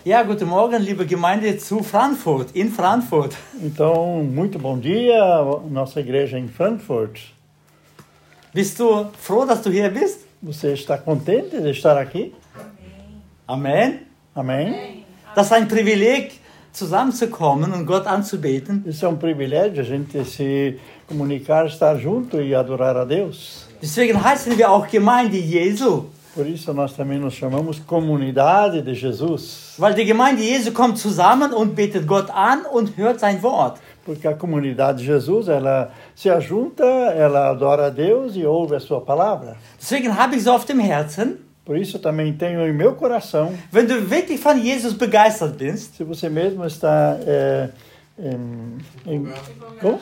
Ja, guten Morgen, liebe Gemeinde in Frankfurt. Então, muito bom dia, nossa igreja em Frankfurt. Bist du froh, dass du hier bist? Você está contente de estar aqui? Amen. Amém? Das ist ein Privileg, zusammenzukommen und Gott anzubeten. Isso é um privilégio, a gente se comunicar, estar junto e adorar a Deus. Deswegen heißen wir auch Gemeinde Jesu. Por isso nós também nos chamamos Comunidade de Jesus. Weil die Gemeinde Jesu kommt zusammen und betet Gott an und hört sein Wort. Porque a comunidade de Jesus, ela se ajunta, ela adora a Deus e ouve a sua palavra. Deswegen habe ich so auf dem Herzen, Por isso também tenho em meu coração, wenn du wirklich von Jesus begeistert bist, se você mesmo está como?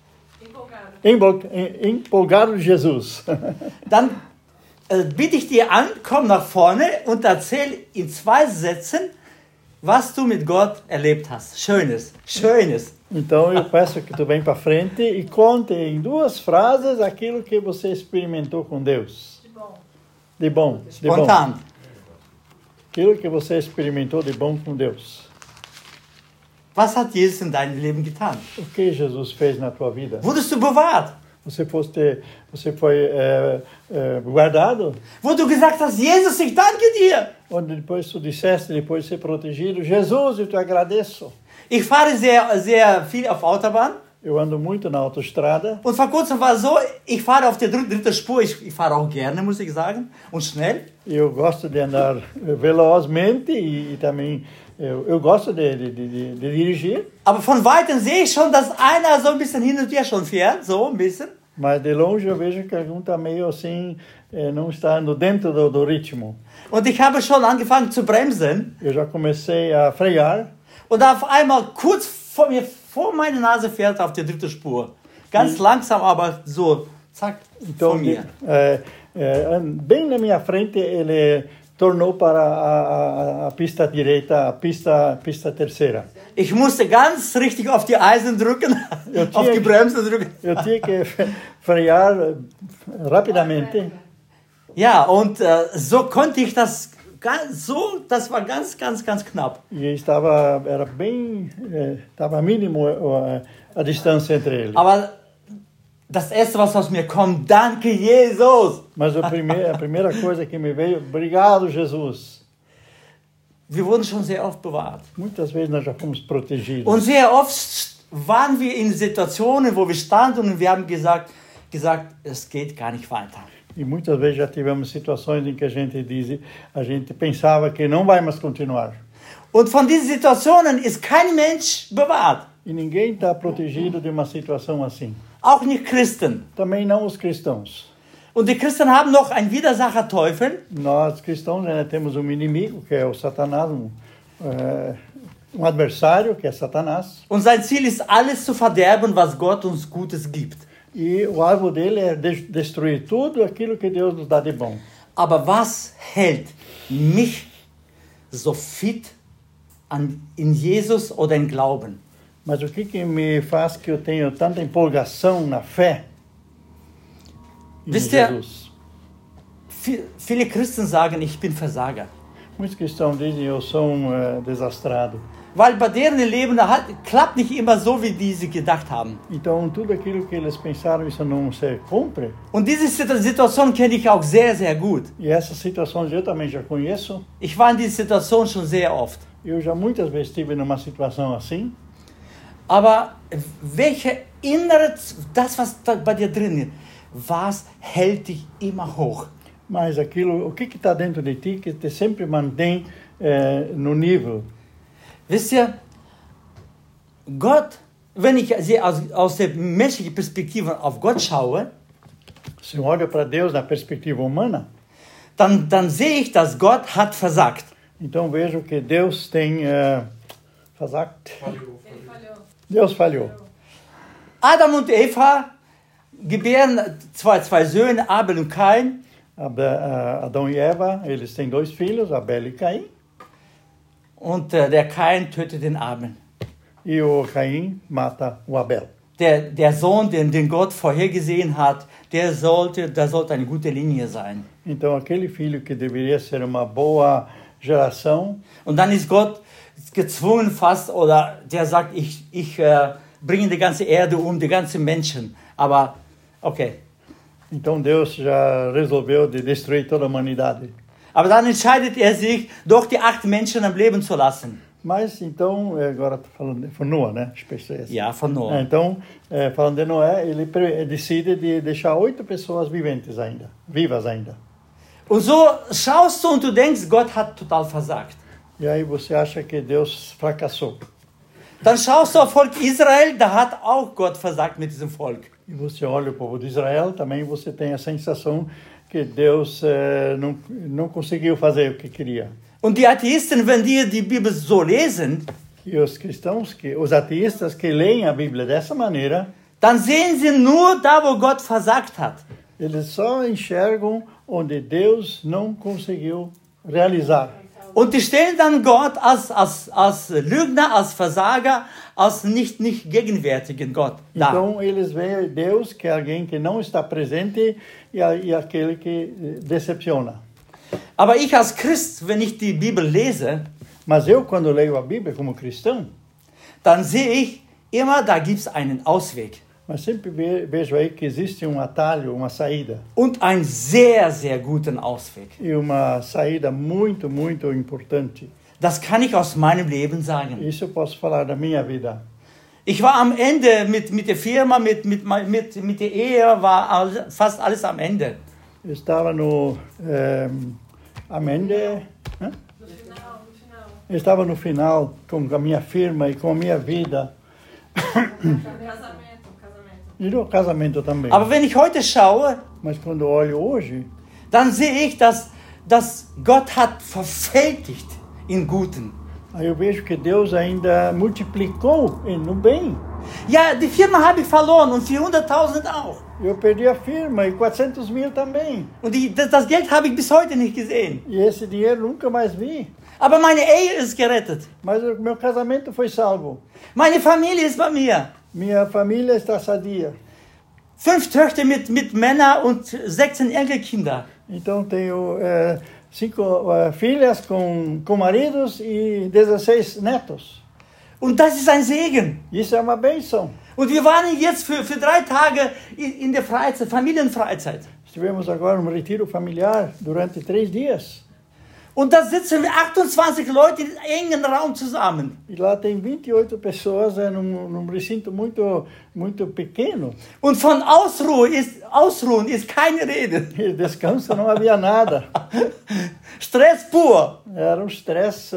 Empolgado de Jesus, dann bitte ich dir an, komm nach vorne und erzähl in 2 Sätzen, was du mit Gott erlebt hast. Schönes, Schönes. Então eu peço que tu venha para frente e conte em 2 frases aquilo que você experimentou com Deus. De bom. Spontan. Aquilo que você experimentou de bom com Deus. Was hat Jesus in deinem Leben getan? O que Jesus fez na tua vida? Wurdest du bewahrt? Você foi guardado? Wo du gesagt hast, Jesus, ich danke dir. Onde depois tu disseste, depois de ser protegido, Jesus, eu te agradeço. Ich fahre sehr viel auf Autobahn. Eu ando muito na autoestrada. Und vor kurzem war es so, ich fahre auf der dritten Spur. Ich fahre auch gerne, muss ich sagen, und schnell. Eu gosto de andar velozmente e também eu gosto de dirigir. Aber von Weitem sehe ich schon, dass einer so ein bisschen hin und her schon fährt, so ein bisschen. Mas de longe eu vejo que algum está meio assim, não está indo dentro do ritmo. Und ich habe schon angefangen zu bremsen. Eu já comecei a frear. Und auf einmal kurz vor meiner Nase fährt auf der dritten Spur. Ganz langsam, aber so, zack, Então, vor mir. Bem na minha frente, ele tornou para a pista direita, a pista terceira. Ich musste ganz richtig auf die Eisen drücken, auf die Bremse drücken. Eu tinha que frear rapidamente. Ja, und so konnte ich das war ganz knapp. E estava mínimo a distância entre eles. Aber das Erste, was aus mir kommt, danke Jesus. Mas a primeira coisa que me veio, obrigado Jesus. Wir wurden schon sehr oft bewahrt. Muitas vezes nós já fomos protegidos. Und sehr oft waren wir in Situationen, wo wir standen und wir haben gesagt, es geht gar nicht weiter. E muitas vezes já tivemos situações em que a gente pensava que não vai mais continuar. Und von diesen Situationen ist kein Mensch bewahrt. E ninguém está protegido de uma situação assim. Auch nicht Christen. Também não os cristãos. Und die Christen haben noch einen Widersacher-Teufel. Nós cristãos ainda temos um inimigo, que é o Satanás, um adversário, que é Satanás. Und sein Ziel ist, alles zu verderben, was Gott uns Gutes gibt. E o alvo dele é destruir tudo aquilo que Deus nos dá de bom. Aber was hält mich so fit in Jesus oder im Glauben? Mas o que me faz que eu tenho tanta empolgação na fé em Jesus? Viele Christen sagen, ich bin Versager. Muitos cristãos dizem, eu sou desastrado. Weil bei deren Leben klappt nicht immer so, wie die sie gedacht haben. Então, tudo aquilo que eles pensaram, isso não se cumpre. Und diese Situation kenne ich auch sehr gut. E essas situações eu também já conheço. Ich war in dieser Situation schon sehr oft. Eu já muitas vezes estive numa situação assim. Aber das, was da bei dir drin ist, was hält dich immer hoch? Mas o que está dentro de ti que te sempre mantém no nível? Wisst ihr, Gott, wenn ich aus der menschlichen Perspektive auf Gott schaue, se eu olho para Deus na perspectiva humana, dann sehe ich, dass Gott hat versagt. Então vejo que Deus tem versagt. Deus falhou. Adam und Eva gebären zwei Söhne, Abel und Kain. Adão e Eva, eles têm 2 filhos, Abel e Caim. Und der Kain tötet den Abel. E o Caim mata o Abel. Der Sohn, den Gott vorhergesehen hat, der sollte eine gute Linie sein. Então aquele filho que deveria ser uma boa geração. Und dann ist Gott gezwungen fast, oder der sagt, ich bringe die ganze Erde um, die ganzen Menschen. Aber, okay. Então Deus já resolveu de destruir toda a humanidade. Aber dann entscheidet er sich, doch die 8 Menschen am Leben zu lassen. Mas então, agora estou falando de Noé, né? Ja, von Noah. Então, falando de Noé, ele decide de deixar 8 pessoas vivas ainda. Und so schaust du und du denkst, Gott hat total versagt. E aí você acha que Deus fracassou. Dann schaust du auf Volk Israel, da hat auch Gott versagt mit diesem Volk. E você olha o povo de Israel, também você tem a sensação que Deus não conseguiu fazer o que queria. Und die Atheisten, wenn die Bibel so lesen, E os cristãos, os ateístas que leem a Bíblia dessa maneira, dann sehen sie nur da, wo Gott versagt hat. eles só enxergam onde Deus não conseguiu realizar. Und die stellen dann Gott als Lügner, als Versager, als nicht gegenwärtigen Gott dar. Então eles veem Deus que é alguém que não está presente e aquele que decepciona. Aber ich als Christ, wenn ich die Bibel lese, Mas eu, quando leio a Bíblia como cristão, dann sehe ich immer, da gibt es einen Ausweg. mas sempre vejo aí que existe um atalho, uma saída. Und einen sehr, sehr guten Ausweg. E uma saída muito, muito importante. Das kann ich aus meinem Leben sagen. Isso eu posso falar da minha vida. Ich war am Ende mit der Firma, mit der Ehe, war fast alles am Ende. Eu estava am Ende, né? Eu estava no final com a minha firma e com a minha vida. E no casamento também. Aber wenn ich heute schaue, Mas quando eu olho hoje, dann sehe ich, dass Gott hat verfältigt in Guten. aí eu vejo que Deus ainda multiplicou no bem. Ja, die Firma habe ich verloren und 400.000 auch. Eu perdi a firma e 400.000 também. Und das Geld habe ich bis heute nicht gesehen. E esse dinheiro nunca mais vi. Aber meine Ehe ist gerettet. Mas o meu casamento foi salvo. Meine Familie ist bei mir. Minha família está sadia. 5 Töchter mit Männern und 16 Enkelkinder. Então tenho 5 filhas com maridos e 16 netos. Und das ist ein Segen. Isso é uma bênção. Und wir waren jetzt für 3 Tage in der Freizeit, Familienfreizeit. Estivemos agora no retiro familiar durante 3 dias. Und da sitzen wir 28 Leute in einem engen Raum zusammen. E lá tem 28 pessoas num recinto muito, muito pequeno. Und von Ausruhen ist keine Rede. E descanso não havia nada. Stress pur. Era um estresse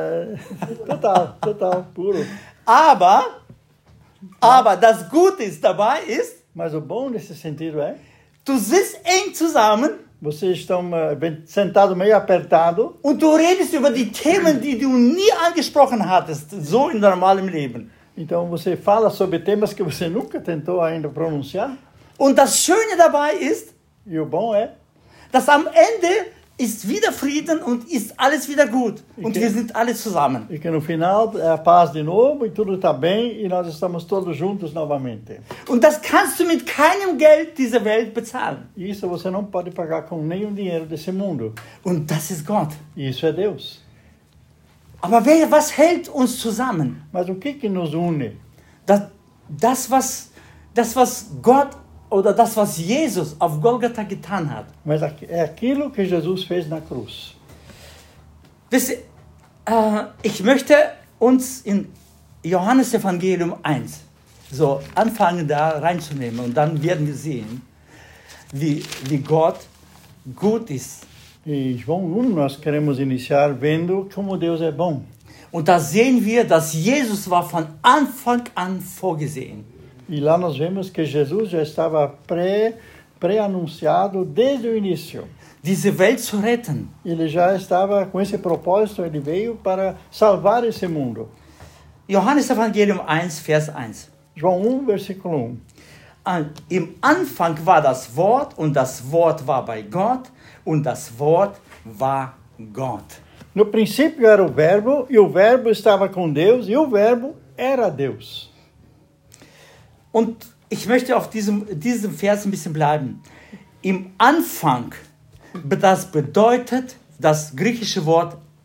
total, puro. Aber das Gute ist dabei ist, Mas o bom nesse sentido é, du sitzt eng zusammen vocês estão sentados meio apertado und du redest über die Themen, die du nie angesprochen hattest, so in normalem Leben. então você fala sobre temas que você nunca tentou ainda pronunciar. Und das Schöne dabei ist, E o bom é dass am Ende ist wieder Frieden und ist alles wieder gut. Und wir sind alle zusammen. e que no final é a paz de novo e tudo está bem e nós estamos todos juntos novamente. Und das kannst du mit keinem Geld dieser Welt bezahlen. E isso você não pode pagar com nenhum dinheiro desse mundo. Und das ist Gott. E isso é Deus. Aber was hält uns zusammen? Mas o que nos une? Das, was Gott oder das, was Jesus auf Golgatha getan hat. Mas é aquilo que Jesus fez na cruz. Wisst ihr, ich möchte uns in Johannes Evangelium 1 so anfangen, da reinzunehmen. Und dann werden wir sehen, wie Gott gut ist. E João 1 nós queremos iniciar vendo como Deus é bom. Und da sehen wir, dass Jesus war von Anfang an vorgesehen. E lá nós vemos que Jesus já estava pré-anunciado desde o início. Diese Welt zu retten. Ele já estava com esse propósito, ele veio para salvar esse mundo. Johannes Evangelium 1, Vers 1. João 1, versículo 1. Im Anfang war das Wort und das Wort war bei Gott und das Wort war Gott. No princípio era o verbo e o verbo estava com Deus e o verbo era Deus. Und ich möchte auf diesem Vers ein bisschen bleiben. Im Anfang, das bedeutet das griechische Wort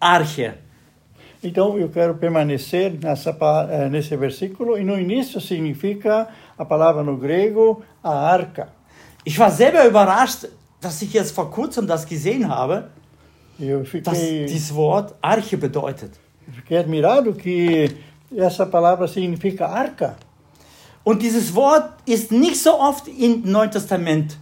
arche. Então, eu quero permanecer nesse versículo, e no início significa a palavra no grego, a arca. Ich war selber überrascht, dass ich jetzt vor kurzem das gesehen habe, Eu dass fiquei, dieses Wort Arche bedeutet. fiquei admirado que essa palavra significa arca. Und dieses Wort ist nicht so oft im Neuen Testament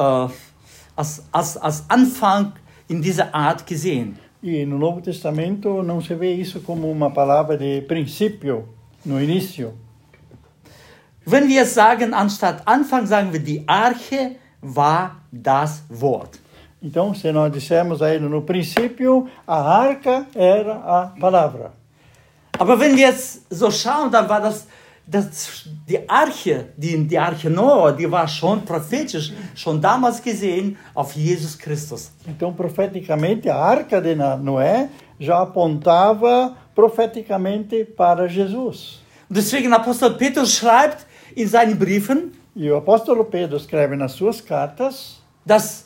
als Anfang in dieser Art gesehen. E no Novo Testamento não se vê isso como uma palavra de princípio, no início. Wenn wir sagen, anstatt Anfang, sagen wir, die Arche war das Wort. Então, se nós dissermos a ele no princípio, a arca era a palavra. Aber wenn wir jetzt so schauen, dann war die Arche, die Arche Noah, die war schon prophetisch, schon damals gesehen auf Jesus Christus. Então, profeticamente, a arca de Noé já apontava profeticamente para Jesus. Und deswegen Apostel Petrus schreibt in seinen Briefen, E o apóstolo Pedro escreve nas suas cartas dass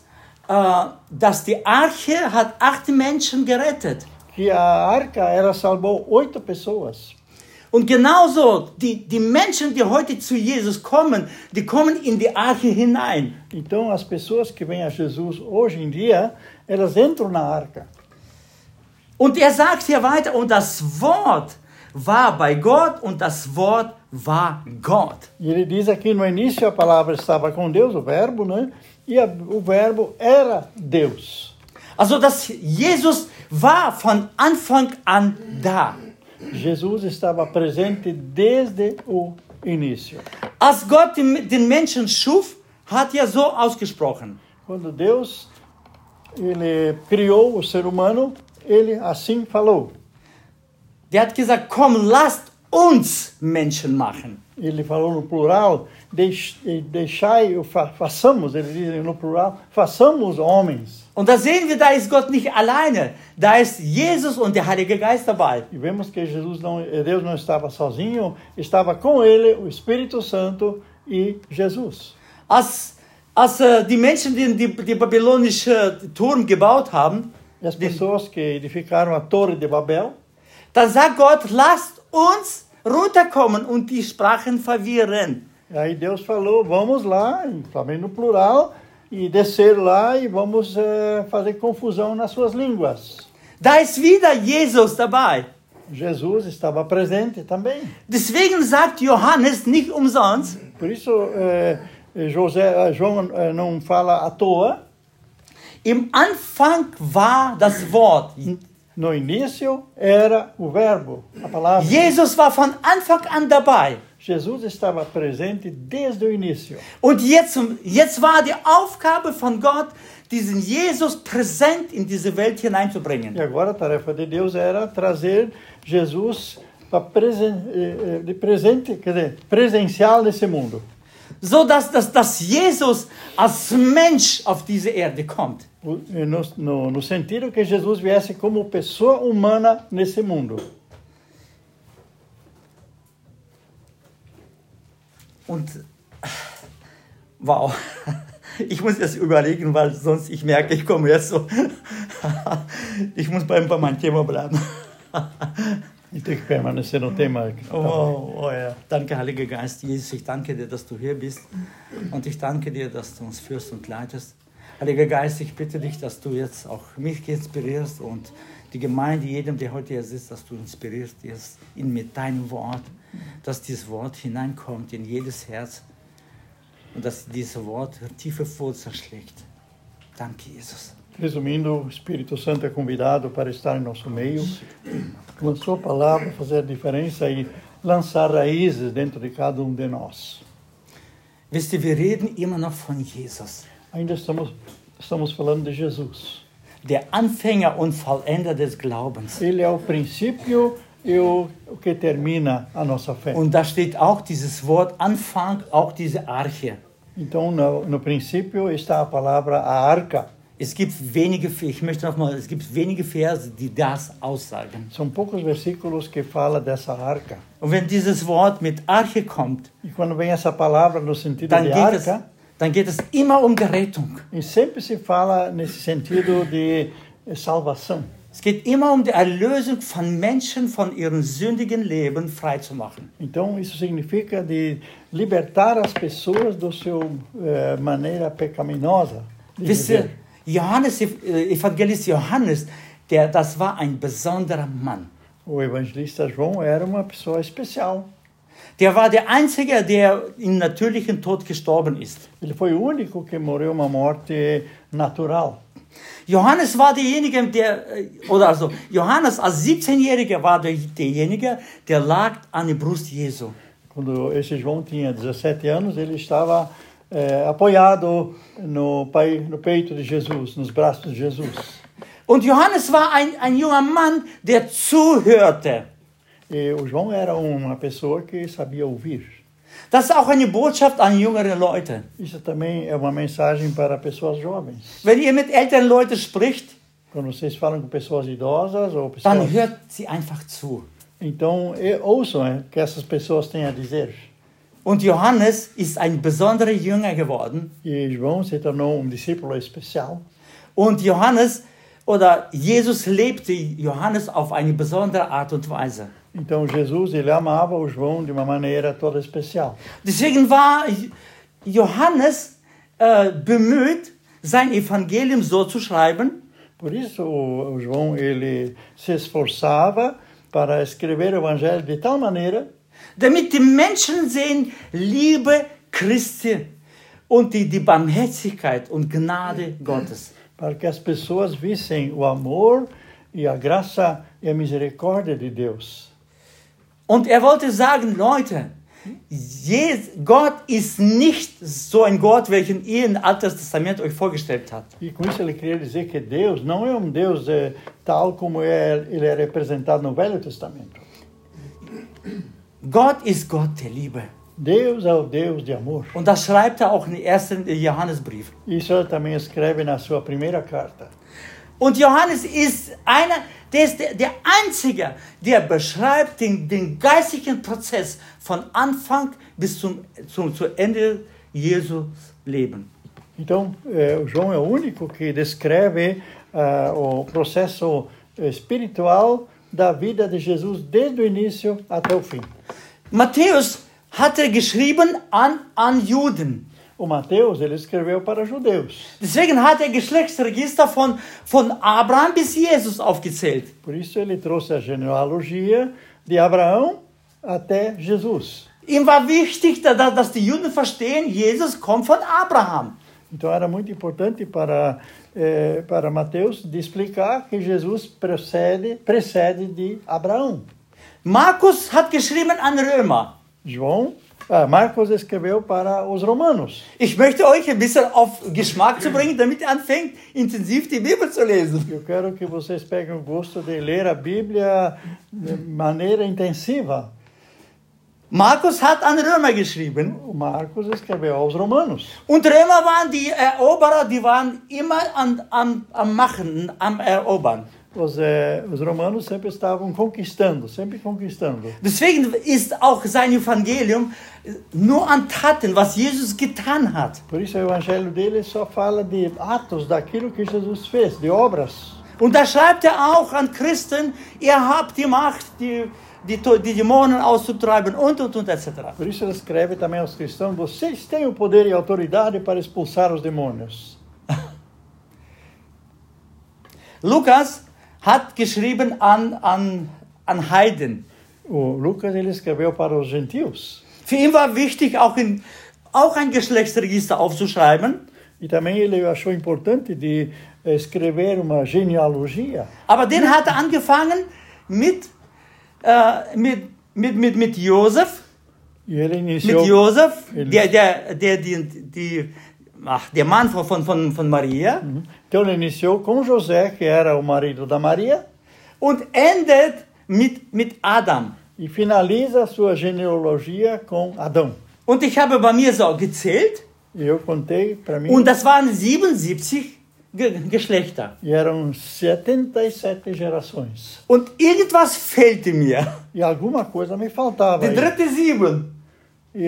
die Arche hat 8 Menschen gerettet. que a arca ela salvou 8 pessoas. Und genauso, die Menschen, die heute zu Jesus kommen, die kommen in die Arche hinein. Então, as pessoas que vêm a Jesus hoje em dia, elas entram na arca. Und er sagt hier weiter, und das Wort war bei Gott und das Wort war Gott. E ele diz aqui no início a palavra estava com Deus, o verbo, né? E o verbo era Deus. Also, dass Jesus war von Anfang an da. Jesus estava presente desde o início. Als Gott den Menschen schuf, hat er so ausgesprochen. Quando Deus ele criou o ser humano, ele assim falou. Der hat gesagt, komm, lasst uns Menschen machen. Ele falou no plural, deixai, façamos, ele diz no plural, façamos homens. Und da sehen wir, da ist Gott nicht alleine. Da ist Jesus und der Heilige Geist dabei. E vemos que Deus não estava sozinho, estava com ele o Espírito Santo e Jesus. Als die Menschen die babylonische Turm gebaut haben, E as pessoas que edificaram a Torre de Babel, dann sagt Gott, lasst uns runterkommen und die Sprachen verwirren. aí Deus falou, vamos lá, também no plural, e descer lá e vamos fazer confusão nas suas línguas. Da ist wieder Jesus dabei. Jesus estava presente também. Deswegen sagt Johannes nicht umsonst, Por isso, João não fala à toa. im Anfang war das Wort. No início era o verbo, a palavra. Jesus war von Anfang an dabei. Jesus estava presente desde o início. Und jetzt war die Aufgabe von Gott, diesen Jesus präsent in diese Welt hineinzubringen. E agora a tarefa de Deus era trazer Jesus presencial nesse mundo. So dass Jesus als Mensch auf diese Erde kommt. No sentido que Jesus viesse como pessoa humana nesse mundo. Und wow, ich muss das überlegen, weil sonst ich merke, ich komme jetzt so. Ich muss bei meinem Thema bleiben. Ich tenho que permanecer no tema. Oh ja. Danke, Heiliger Geist. Jesus, ich danke dir, dass du hier bist. Und ich danke dir, dass du uns führst und leitest. Heiliger Geist, ich bitte dich, dass du jetzt auch mich inspirierst und die Gemeinde, jedem, der heute hier sitzt, dass du inspirierst jetzt mit deinem Wort, dass dieses Wort hineinkommt in jedes Herz und dass dieses Wort tiefe Wurzeln schlägt. Danke, Jesus. Resumindo, o Espírito Santo é convidado para estar em nosso meio, com a sua palavra fazer a diferença e lançar raízes dentro de cada de nós. Wisst ihr, wir reden immer noch von Jesus. Ainda estamos falando de Jesus. Der Anfänger und Vollender des Glaubens. Ele é o princípio e o que termina a nossa fé. Und da steht auch dieses Wort Anfang, auch diese Arche. Então, no princípio está a palavra a arca. Es gibt wenige Verse, die das aussagen. São poucos versículos que fala dessa arca. Und wenn dieses Wort mit Arche kommt, E quando vem essa palavra no sentido de arca, dann geht es immer um Gerettung. e sempre se fala nesse sentido de salvação. Es geht immer um die Erlösung von Menschen von ihrem sündigen Leben frei zu machen. Então, isso significa de libertar as pessoas do seu maneira pecaminosa de Wisst ihr, viver. Evangelist Johannes, das war ein besonderer Mann. O evangelista João era uma pessoa especial. Der war der Einzige, der im natürlichen Tod gestorben ist. Ele foi o único que morreu uma morte natural. Johannes war derjenige, Johannes als 17-Jähriger war derjenige, der lag an der Brust Jesu. Quando esse João tinha 17 anos, ele estava apoiado no peito de Jesus, nos braços de Jesus. Und Johannes war ein junger Mann, der zuhörte. E o João era uma pessoa que sabia ouvir. Das ist auch eine Botschaft an jüngere Leute. Isso também é uma mensagem para pessoas jovens. Wenn ihr mit älteren Leuten spricht, Quando vocês falam com pessoas idosas ou dann pessoas... hört sie einfach zu. Então, ouçam o que essas pessoas têm a dizer. Und Johannes ist ein besonderer Jünger geworden. E João se tornou um discípulo especial. Und Jesus lebte Johannes auf eine besondere Art und Weise. Então, Jesus, ele amava o João de uma maneira toda especial. Deswegen war Johannes bemüht, sein Evangelium so zu schreiben, Por isso, o João, ele se esforçava para escrever o evangelho de tal maneira damit die Menschen sehen, Liebe Christi und die Barmherzigkeit und Gnade Gottes. para que as pessoas vissem o amor e a graça e a misericórdia de Deus. Und er wollte sagen, Leute, Gott ist nicht so ein Gott, welchen ihr im Alten Testament euch vorgestellt habt. E com isso ele queria dizer que Deus não é um Deus tal como ele é representado no Velho Testamento. Gott ist Gott der Liebe. Deus é o Deus de amor. Und das schreibt er auch im ersten Johannesbrief. Isso ele também escreve na sua primeira carta. Und Johannes ist der Einzige, der beschreibt den geistlichen Prozess von Anfang bis zu Ende Jesus Leben. Então, o João é o único que descreve o processo espiritual da vida de Jesus desde o início até o fim. Matthäus hat geschrieben an Juden. O Mateus, ele escreveu para judeus. Deswegen hat Geschlechtsregister von Abraham bis Jesus aufgezählt. Por isso ele trouxe a genealogia de Abraão até Jesus. Ihm war wichtig, dass die Juden verstehen, Jesus kommt von Abraham. Então era muito importante para Mateus de explicar que Jesus precede de Abraão. Markus hat geschrieben an Römer. Marcos escreveu para os romanos. Ich möchte euch ein bisschen auf Geschmack zu bringen, damit ihr anfängt, intensiv die Bibel zu lesen. Eu quero que vocês peguem o gosto de ler a Bíblia de maneira intensiva. Markus hat an Römer geschrieben. O Marcos escreveu aos romanos. Und Römer waren die Eroberer, die waren immer am Machen, am Erobern. Os romanos sempre estavam conquistando. Deswegen ist auch sein Evangelium nur an Taten, was Jesus getan hat. Por isso o evangelho dele só fala de atos daquilo que Jesus fez, de obras. Und da schreibt er auch an Christen, ihr habt die Macht, die Dämonen auszutreiben und etc. Por isso ele escreve também aos cristãos, vocês têm o poder e a autoridade para expulsar os demônios. Lukas hat geschrieben an Heiden. O Lucas, ele escreveu para os gentios. Für ihn war wichtig, auch ein Geschlechtsregister aufzuschreiben. E também ele achou importante de escrever uma genealogia. Aber den hat er angefangen mit Josef. E ele iniciou, mit Josef, der Mann von Maria. Então ele iniciou com José, que era o marido da Maria. Und endet mit Adam. E finaliza a sua genealogia com Adão. Und ich habe bei mir so gezählt. E eu contei para mim. Und das waren 77 Geschlechter. E eram 77 gerações. Und irgendwas fehlte mir. E alguma coisa me faltava. Die dritte 7. E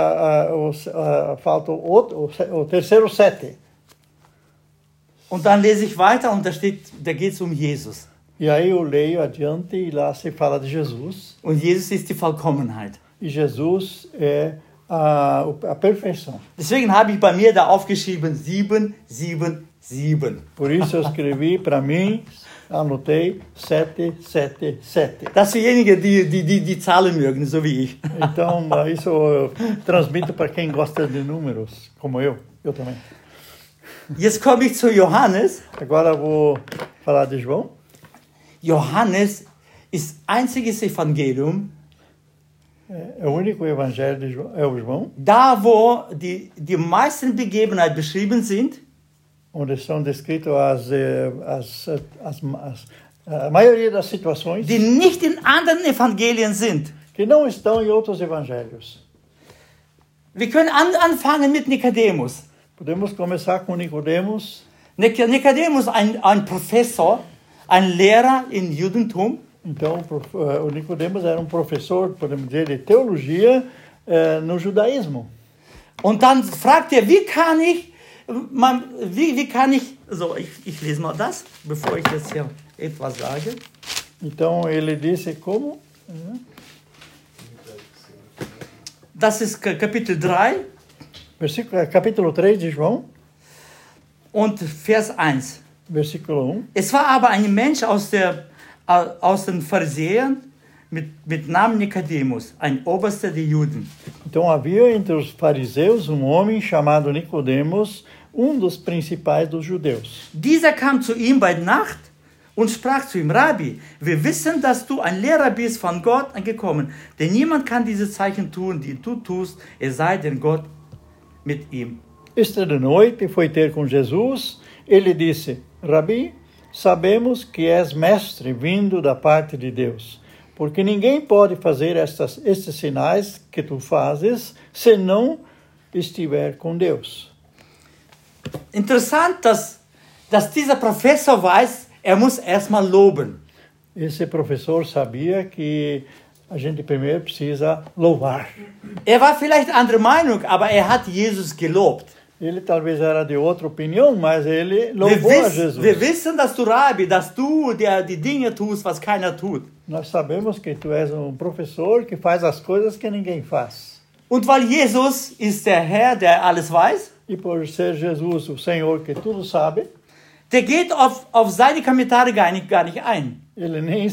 falta o terceiro 7. Und dann lese ich weiter und da geht es um Jesus. E aí eu leio adiante e lá se fala de Jesus. Und Jesus ist die Vollkommenheit. E Jesus é a perfeição. Deswegen habe ich bei mir da aufgeschrieben 7, 7, 7. Por isso eu escrevi para mim, anotei 777. Das ist für diejenigen, die Zahlen mögen, so wie ich. Então, isso eu transmito para quem gosta de números, como eu também. Jetzt komme ich zu Johannes. Agora eu vou falar de João. Johannes ist einziges Evangelium, É o único evangelho de João, é o João, da wo die meisten Begebenheiten beschrieben sind, onde são descritas a maioria das situações die nicht in anderen Evangelien sind. que não estão em outros evangelhos. Wir können anfangen mit Nikodemus. Podemos começar com Nicodemos. Nikodemus, ein Professor, ein Lehrer im Judentum. Então, o Nicodemos era professor, podemos dizer, de teologia no judaísmo. Und dann fragt wie kann ich, so, ich lese mal das, bevor ich jetzt hier etwas sage. Então, ele disse como? Das ist Kapitel 3. Capítulo 3 de João. Und Vers 1. Versículo 1. Es war aber ein Mensch aus den Pharisäern mit Namen Nikodemus, ein Oberster der Juden. Então havia entre os fariseus homem chamado Nicodemos, dos principais dos judeus. Dieser kam zu ihm bei Nacht und sprach zu ihm: Rabbi, wir wissen, dass du ein Lehrer bist von Gott angekommen, denn niemand kann diese Zeichen tun, die du tust, es sei denn Gott mit ihm. Esta de noite foi ter com Jesus. Ele disse: Rabi, sabemos que és mestre vindo da parte de Deus, porque ninguém pode fazer estes sinais que tu fazes se não estiver com Deus. Interessant, dass dieser Professor weiß, muss erstmal loben. Esse professor sabia que a gente primeiro precisa louvar. War vielleicht anderer Meinung, aber hat Jesus gelobt. Ele talvez era de outra opinião, mas ele louvou a Jesus. Wir wissen, dass du Rabbi, dass du die Dinge tust, was keiner tut. Nós sabemos que tu és professor que faz as coisas que ninguém faz. Und weil Jesus ist der Herr, der alles weiß, e por ser Jesus o Senhor que tudo sabe, der geht auf seine Kommentare gar nicht ein. Ele nem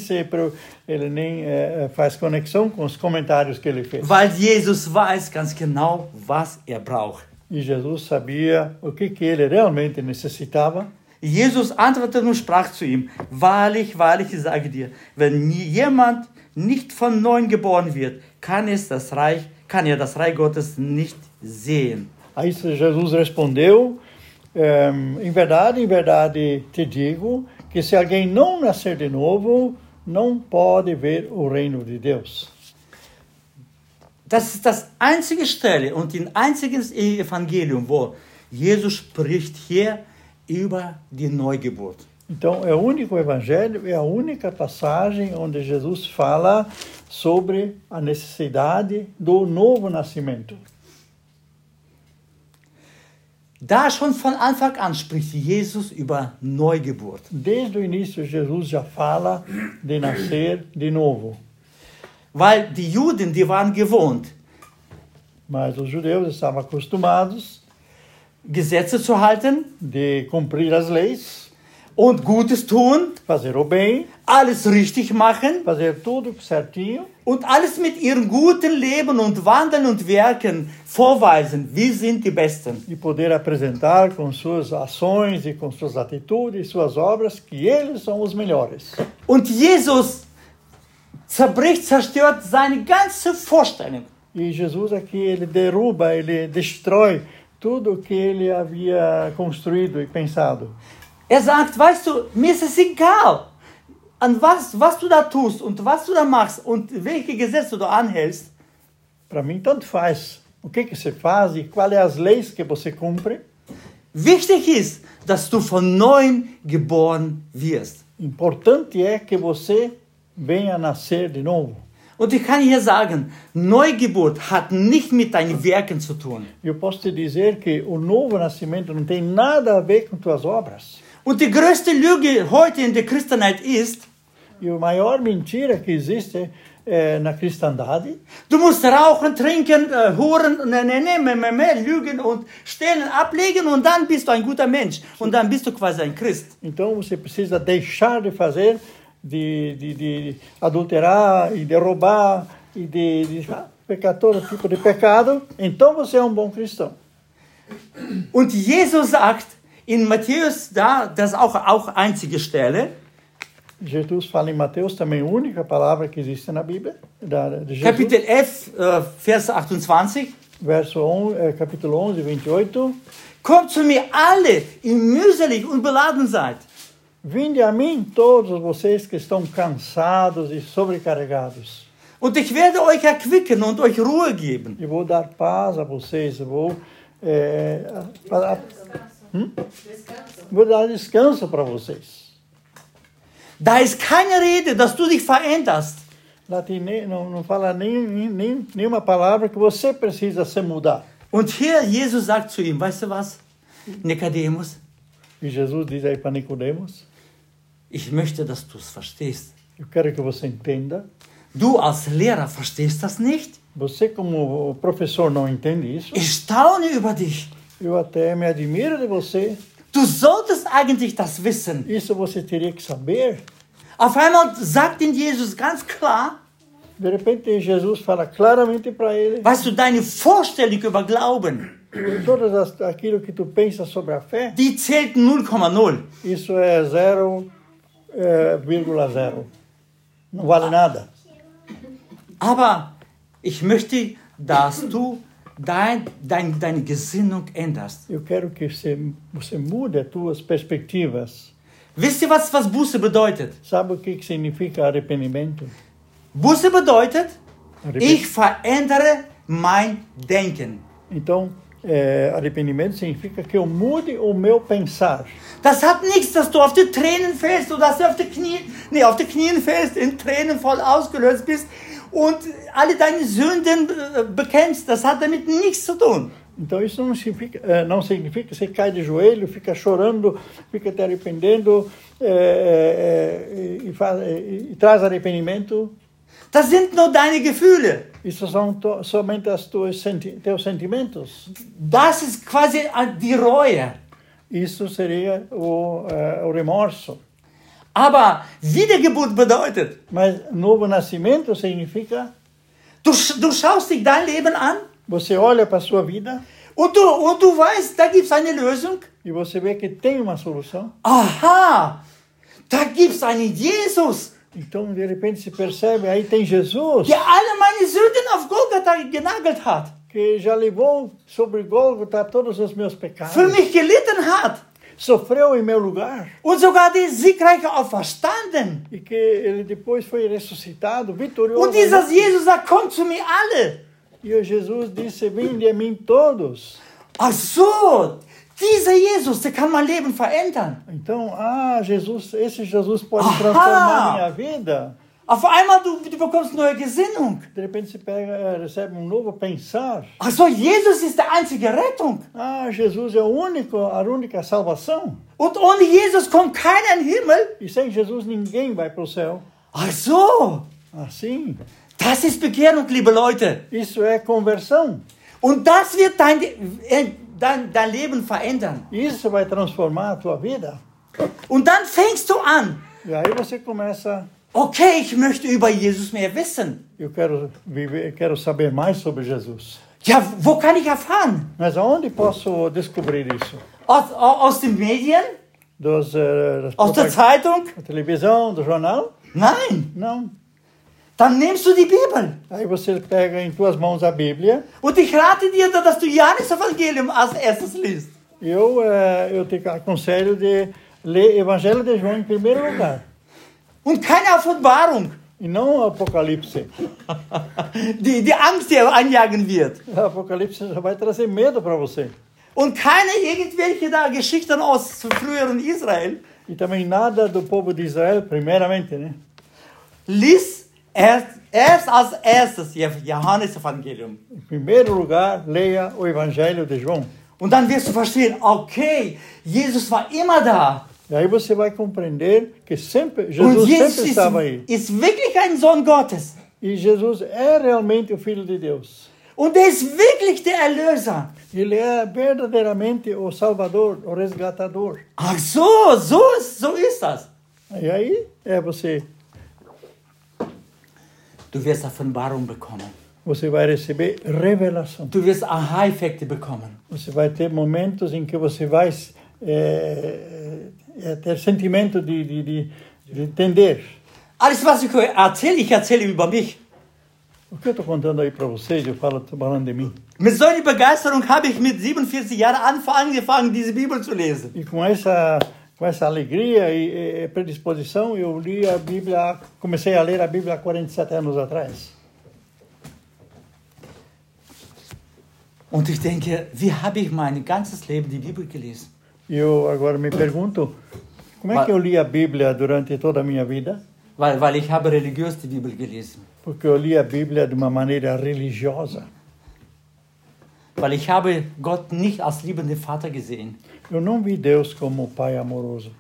faz conexão com os comentários que ele fez. Weil Jesus weiß ganz genau, was braucht. E Jesus sabia o que ele realmente necessitava. Jesus antwortete und sprach zu ihm: Wahrlich, wahrlich, ich sage dir, wenn jemand nicht von neuem geboren wird, kann er das Reich Gottes nicht sehen. Aí Jesus respondeu: em verdade te digo que se alguém não nascer de novo, não pode ver o reino de Deus. Das ist das einzige Stelle und ein einziges Evangelium, wo Jesus spricht hier über die Neugeburt. Então, é o único evangelho, é a única passagem onde Jesus fala sobre a necessidade do novo nascimento. Da schon von Anfang an spricht Jesus über Neugeburt. Desde o início, Jesus já fala de nascer de novo. Weil die Juden, die waren gewohnt, mas os judeus estavam acostumados Gesetze zu halten, de cumprir as leis und Gutes tun, fazer o bem, alles richtig machen, fazer tudo certinho und alles mit ihrem guten Leben und Wandeln und Werken vorweisen, wir sind die Besten. E poder apresentar com suas ações e com suas atitudes, suas obras, que eles são os melhores. Und Jesus zerstört seine ganze Vorstellung. E Jesus aqui, ele derruba, ele destrói tudo que ele havia construído e pensado. Sagt, weißt du, mir ist es egal, an was du da tust und was du da machst und welche Gesetze du anhältst. Para mim, tanto faz o que você faz e quais são as leis que você cumpre. Wichtig ist, dass du von neuem geboren wirst. Importante é que você venha nascer de novo. Und ich kann hier sagen, Neugeburt hat nicht mit deinen Werken zu tun. Eu posso te dizer que o novo nascimento não tem nada a ver com tuas obras. Und die größte Lüge heute in der Christenheit ist, E a maior mentira que existe na cristandade, Du musst rauchen, trinken, huren, lügen und stehlen, ablegen und dann bist du ein guter Mensch. Und dann bist du quasi ein Christ. então você precisa deixar de fazer, de adulterar e de roubar e de pecar todo tipo de pecado, então você é um bom cristão. Und Jesus sagt in Matthäus, das ist auch einzige Stelle, Jesus fala em Mateus também, a única palavra que existe na Bíblia, de Jesus, Kapitel 11, Vers 28. capítulo 11, 28. Kommt zu mir alle, die mühselig und beladen seid. Vinde a mim todos vocês que estão cansados e sobrecarregados. Und ich werde euch erquicken und euch Ruhe geben. Eu vou dar paz a vocês, eu vou dar descanso para vocês. Da ist keine Rede, dass du dich veränderst. Lá não fala nenhuma palavra que você precisa se mudar. Und hier, Jesus sagt zu ihm, weißt du was, Nikodemus, E Jesus diz aí para Nicodemos, ich möchte, dass du es verstehst. eu quero que você entenda. Du als Lehrer verstehst das nicht? Você como professor não entende isso. Ich staune über dich. Eu até me admiro de você. Du solltest eigentlich das wissen. Isso você teria que saber. Auf einmal sagt ihn Jesus ganz klar, De repente Jesus fala claramente para ele, weißt du, deine Vorstellung über Glauben, aquilo que tu pensa sobre a fé, die zählt 0,0. isso é 0,0. Não vale nada. Aber ich möchte, dass du deine Gesinnung änderst. Eu quero que você mude as tuas perspectivas. Wisst ihr, was Buße bedeutet? Sabe o que significa arrependimento? Buße bedeutet, Arrependimento. ich verändere mein Denken. Então, arrependimento significa que eu mude o meu pensar. Das hat nichts, dass du auf die Tränen fällst oder dass du auf die Knien fällst, in Tränen voll ausgelöst bist und alle deine Sünden bekennst. Das hat damit nichts zu tun. Então isso não significa que você cai de joelho, fica chorando, fica te arrependendo e traz arrependimento. Das sind nur deine Gefühle. Isso são somente teus sentimentos. Das ist quasi die Reue. Isso seria o remorso. Aber Wiedergeburt bedeutet, Mas novo nascimento significa du schaust dich dein Leben an você olha para a sua vida und du weißt, da gibt es eine Lösung. e você vê que tem uma solução. Aha, da gibt es einen Jesus, Então, de repente, se percebe, aí tem Jesus, der alle meine Sünden auf Golgatha genagelt hat, que já levou sobre Gólgota todos os meus pecados, für mich gelitten hat sofreu em meu lugar, und sogar die siegreiche auferstanden. e que ele depois foi ressuscitado, vitorioso. Und dieser Jesus sagt, kommt zu mir alle. E o Jesus disse, vinde a mim todos. Ach so, dieser Jesus, der kann mein Leben verändern. Então, esse Jesus pode Aha! transformar minha vida. Auf einmal du bekommst neue Gesinnung. De repente você recebe um novo pensar. Ach so, Jesus ist die einzige Rettung. Jesus é a única salvação. Und ohne Jesus kommt keiner in den Himmel. E sem Jesus ninguém vai para o céu. Ach so, Assim, das ist Bekehrung, liebe Leute. isso é conversão. Und das wird dein Leben verändern. Isso vai transformar a tua vida. Und dann fängst du an. E aí você começa, Okay, ich möchte über Jesus mehr wissen. eu quero saber mais sobre Jesus. Ja, wo kann ich erfahren? Mas aonde posso descobrir isso? Aus den Medien? Das Aus der Zeitung? da televisão, do jornal? Nein. Não. Dann nimmst du die Bibel. Aí você pega em tuas mãos a Bíblia. Und ich rate dir, dass du Johannes Evangelium als erstes liest. Eu te aconselho de ler Evangelho de João em primeiro lugar. Und keine Offenbarung, E não o Apocalipse. die Angst dir einjagen wird. O Apocalipse só vai trazer medo para você. Und keine irgendwelche Geschichten aus früheren Israel. E também nada do povo de Israel, primeiramente, né? Lies erst als erstes Johannes Evangelium. Em primeiro lugar, leia o Evangelho de João. Und dann wirst du verstehen, okay, Jesus war immer da. E aí você vai compreender que sempre, Und Jesus Jesus sempre estava aí. ist wirklich ein Sohn Gottes. E Jesus é realmente o Filho de Deus. Und er ist wirklich der Erlöser. Ele é verdadeiramente o Salvador, o Resgatador. Ach so, so ist das. E aí é você Du wirst Offenbarung bekommen. Você vai receber revelação. Du wirst Aha-Effekte bekommen. Você vai ter momentos em que você vai ter sentimento de entender. Alles, was ich erzähle über mich. O que eu estou contando aí para vocês, estou falando de mim. Mit solcher Begeisterung habe ich mit 47 Jahren angefangen, diese Bibel zu lesen. E com essa alegria e predisposição, eu li a Bíblia, comecei a ler a Bíblia há 47 anos atrás. Und ich denke, wie habe ich mein ganzes Leben die Bibel gelesen? E eu agora me pergunto, como é que eu li a Bíblia durante toda a minha vida? Weil ich habe religiös die Bibel gelesen. Porque eu li a Bíblia de uma maneira religiosa. Weil ich habe Gott nicht als liebenden Vater gesehen. Eu não vi Deus como Pai amoroso.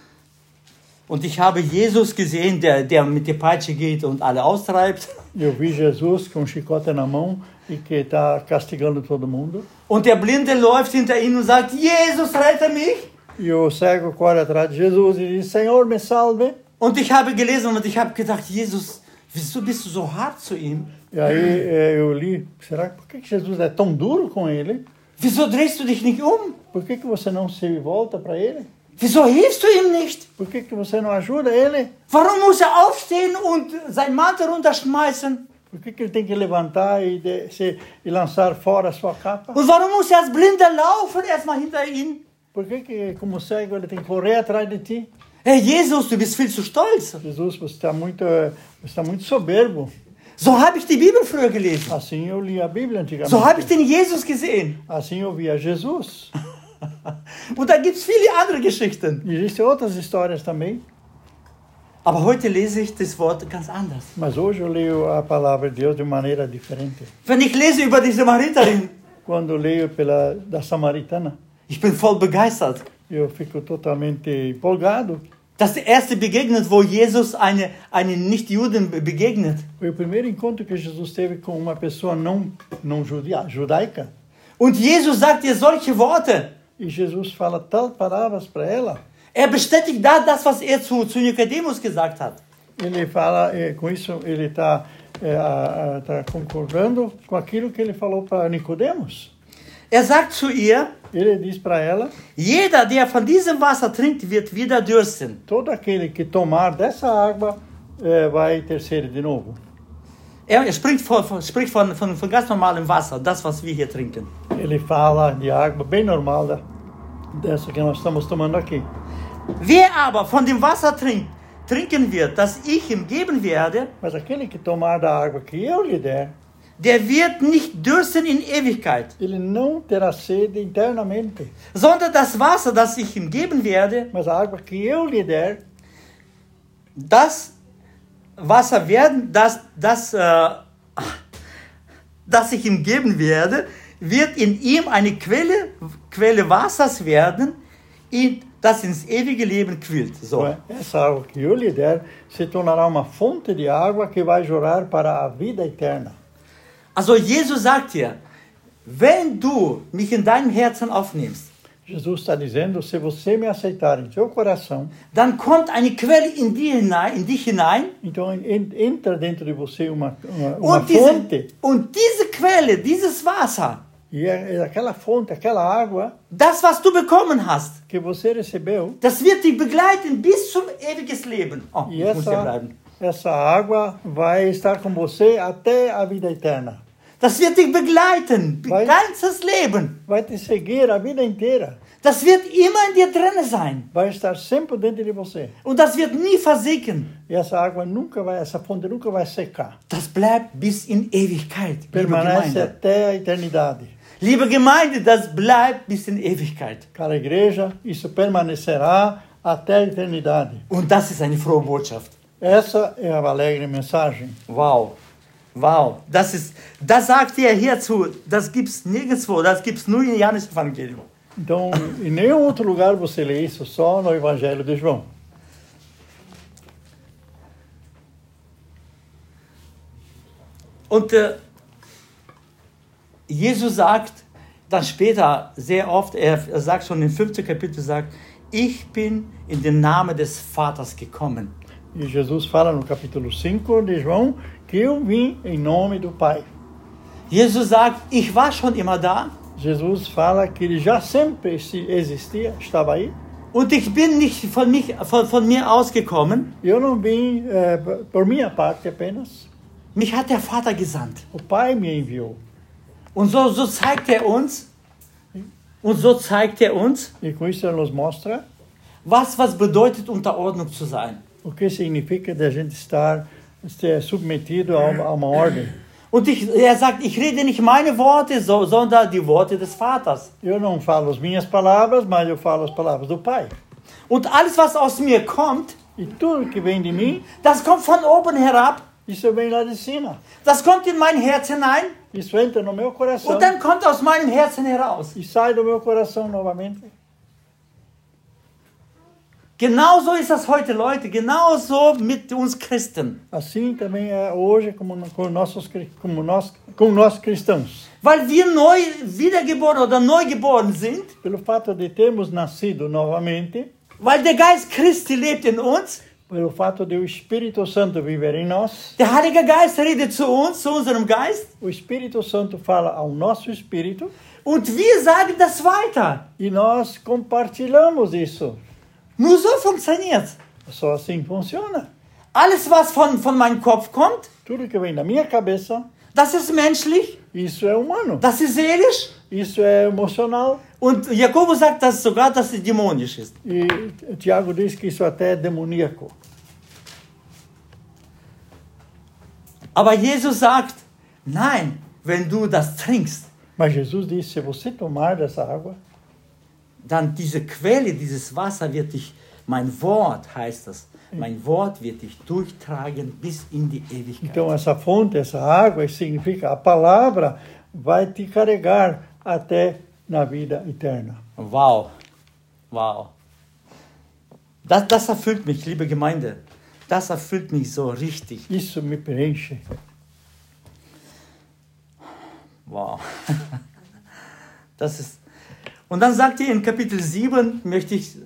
Und ich habe Jesus gesehen, der mit der Peitsche geht und alle austreibt. Eu vi Jesus com um chicote na mão e que está castigando todo mundo. Und der Blinde läuft hinter ihm und sagt, Jesus, rette mich. E o cego corre atrás de Jesus e diz, Senhor, me salve. Und ich habe gelesen und ich habe gedacht, Jesus, wieso bist du so hart zu ihm? E aí eu li, por que Jesus é tão duro com ele? Wieso drehst du dich nicht um? Por que você não se volta para ele? Wieso hilfst du ihm nicht? Por que você não ajuda ele? Warum muss er aufstehen und seinen Mantel runterschmeißen? Por que ele tem que levantar e lançar fora a sua capa? Und warum muss er als Blinder laufen, erstmal hinter ihm? Por que como cego, ele tem que correr atrás de ti? Hey Jesus, du bist viel zu stolz. Jesus, você está muito soberbo. So habe ich die Bibel früher gelesen. Assim eu li a Bíblia antigamente. So habe ich den Jesus gesehen. Assim eu via Jesus. Und da gibt es viele andere Geschichten. E existem outras histórias também. Aber heute lese ich das Wort ganz anders. Mas hoje eu leio a palavra de Deus de maneira diferente. Wenn ich lese über die Samariterin, Quando eu leio da Samaritana, ich bin voll begeistert. eu fico totalmente empolgado. Das ist die erste Begegnung, wo Jesus einen Nicht-Juden begegnet. Foi o primeiro encontro que Jesus teve com uma pessoa não judaica. Und Jesus sagt ihr solche Worte. E Jesus fala tal palavras para ela. Er bestätigt das, was er zu Nikodemus gesagt hat. Ele fala, com isso ele está concordando com aquilo que ele falou para Nicodemos. Er sagt zu ihr, Ele diz para ela, jeder, der von diesem Wasser trinkt, wird wieder dürsten. todo aquele que tomar dessa água vai ter sede de novo. Er spricht von ganz normalem Wasser, das, was wir hier trinken. Ele fala de água bem normal, dessa que nós estamos tomando aqui. Wer aber von dem Wasser trinken wird, das ich ihm geben werde, Mas aquele que tomar da água que eu lhe der, der wird nicht dürsten in Ewigkeit, ele não terá sede eternamente. sondern das Wasser, das ich ihm geben werde, Mas a água que eu lhe der, das Wasser werden, das ich ihm geben werde, wird in ihm eine Quelle Wassers werden, das ins ewige Leben quillt. So. essa água que eu lhe der se tornará uma fonte de água que vai jorrar para a vida eterna. Also Jesus sagt hier, wenn du mich in deinem Herzen aufnimmst, Jesus está dizendo, se você me aceitar em seu coração, dann kommt eine Quelle in dich hinein. então entra dentro de você uma Und fonte. diese Quelle, dieses Wasser, E aquela fonte, aquela água das, was du bekommen hast, que você recebeu, das wird dich begleiten bis zum ewiges Leben. Oh, e ich muss hier bleiben. essa água vai estar com você até a vida eterna. Das wird dich begleiten, Weil- ganzes Leben. Vai te seguir a vida inteira. Das wird immer in dir drin sein. Vai estar sempre dentro de você. Und das wird nie versiegen. E essa água essa fonte nunca vai secar. Das bleibt bis in Ewigkeit. Liebe Permanece Gemeinde. até a eternidade. Liebe Gemeinde, das bleibt bis in Ewigkeit. Cara igreja, isso permanecerá até a eternidade. Und das ist eine frohe Botschaft. Essa é a alegre mensagem. Wow. Wow. Das sagt er hierzu. Das gibt es nirgendwo. Das gibt es nur im Johannes-Evangelium. Então, em nenhum outro lugar você lê isso, só no Evangelho de João. Und Jesus sagt dann später sehr oft, er sagt schon im 5. Kapitel, sagt, ich bin in den Namen des Vaters gekommen. E Jesus fala no capítulo 5 de João que eu vim em nome do Pai. Jesus sagt, ich war schon immer da. Jesus fala que ele já sempre existia, estava aí. Und ich bin nicht von mir ausgekommen. Eu não vim por minha parte apenas. Mich hat der Vater gesandt. O Pai me enviou. Und so zeigt er uns, E com isso ele nos mostra was bedeutet, unter Ordnung zu sein. o que significa de a gente estar submetido a uma ordem. Und er sagt, ich rede nicht meine Worte, sondern die Worte des Vaters. Eu não falo as minhas palavras, mas eu falo as palavras do Pai. Und alles, was aus mir kommt, E tudo que vem de mim, das kommt von oben herab. isso vem lá de cima. Das kommt in mein Herz hinein Isso entra no meu coração und dann kommt aus meinem Herzen heraus. e sai do meu coração novamente. Genauso ist das heute, Leute. Genauso mit uns Christen. Assim também é hoje com nós cristãos. Weil wir neu wiedergeboren oder neugeboren sind, Pelo fato de termos nascido novamente, weil der Geist Christi lebt in uns, pelo fato de o Espírito Santo viver em nós, der Heilige Geist redet zu uns, zu unserem Geist, o Espírito Santo fala ao nosso espírito und wir sagen das weiter. e nós compartilhamos isso. Nur so funktioniert. Só assim funciona. Alles, was von meinem Kopf kommt, Tudo que vem da minha cabeça, das ist menschlich, isso é humano. das ist seelisch. Isso é emocional. Und Jakobus sagt das sogar, dass es dämonisch ist. E Tiago diz que isso até é demoníaco. Aber Jesus sagt, nein, wenn du das trinkst, Mas Jesus disse, se você tomar dessa água, dann diese Quelle, dieses Wasser wird dich, mein Wort heißt das, mein Wort wird dich durchtragen bis in die Ewigkeit. então essa fonte, essa água, isso significa a palavra vai te carregar até na vida eterna. Wow, wow. Das erfüllt mich, liebe Gemeinde. Das erfüllt mich so richtig. Isso me preenche. Wow. Das ist. Und dann sagt ihr in Kapitel 7, möchte ich,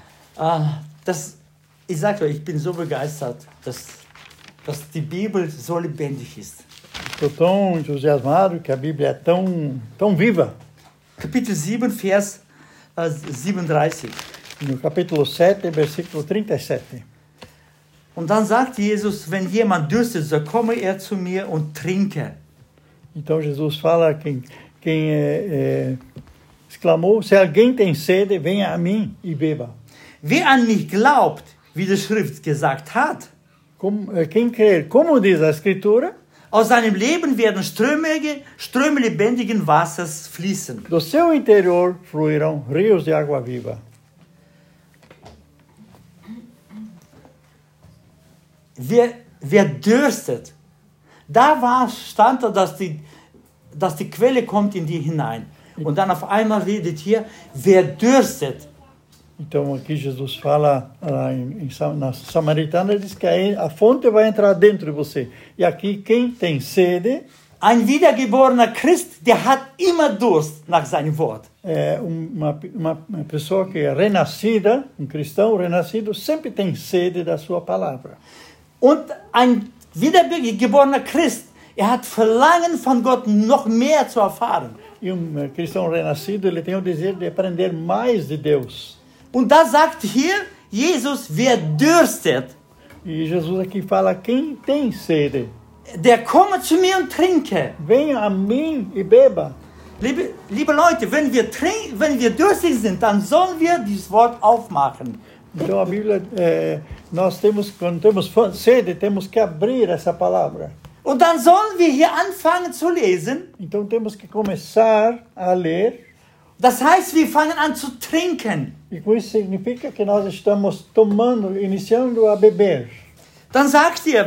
ich sage euch, ich bin so begeistert, dass die Bibel so lebendig ist. Estou tão entusiasmado que a Bíblia é tão viva. Kapitel 7, Vers 37. No capítulo 7, versículo 37. Und dann sagt Jesus, wenn jemand dürstet, so komme er zu mir und trinke. Então Jesus fala, quem exclamou, se alguém tem sede, venha a mim e beba. Wer an mich glaubt, wie die Schrift gesagt hat, Quem crer, como diz a Escritura, aus seinem Leben werden Ströme lebendigen Wassers fließen. do seu interior fluirão rios de água viva. Wer dürstet, stand da, dass die Quelle kommt in die hinein. Und dann auf einmal redet hier, wer dürstet. Então aqui Jesus fala na Samaritana, diz que a fonte vai entrar dentro de você. E aqui quem tem sede, Ein wiedergeborener Christ, der hat immer Durst nach seinem Wort. uma pessoa que é renascida, um cristão renascido, sempre tem sede da sua palavra. Und ein wiedergeborener Christ, hat Verlangen von Gott noch mehr zu erfahren. E cristão renascido, ele tem o desejo de aprender mais de Deus. Und da sagt hier Jesus, wer dürstet, E Jesus aqui fala, quem tem sede, der komme zu mir und trinke. venha a mim e beba. Liebe Leute, wenn wir durstig sind, dann sollen wir dieses Wort aufmachen. Então a Bíblia, quando temos sede, temos que abrir essa palavra. Und dann sollen wir hier anfangen zu lesen. Então temos que começar a ler. Das heißt, wir fangen an zu trinken. E com isso significa que nós estamos iniciando a beber. Dann sagt er,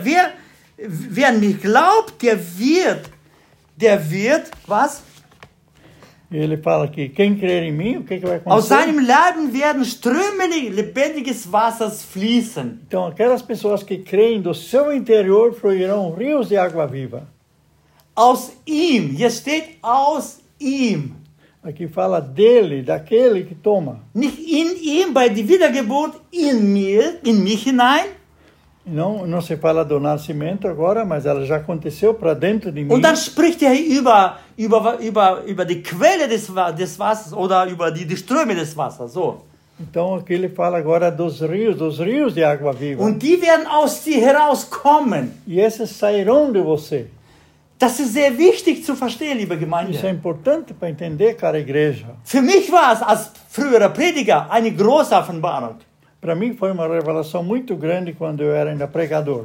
wer an mich glaubt, der wird, was? E ele fala que quem crer em mim, o que vai Aus acontecer? seinem Leben werden Ströme lebendiges Wassers fließen. Então, aquelas pessoas que creem, do seu interior fluirão rios de água viva. Aus ihm, hier steht aus ihm. Aqui fala dele, daquele que toma. Nicht in ihm, bei der Wiedergeburt in mir, in mich hinein. Não se fala do nascimento agora, mas ela já aconteceu para dentro de mim. Und dann spricht er über die Quelle des Wassers oder über die Ströme des Wassers. So. Então aqui ele fala agora dos rios de água viva. Und die werden aus dir herauskommen. E esses sairão de você. Das ist sehr wichtig zu verstehen, liebe Isso é Gemeinde. importante para entender, cara igreja. Für mich war es als früherer Prediger eine große Offenbarung. Para mim foi uma revelação muito grande quando eu era ainda pregador.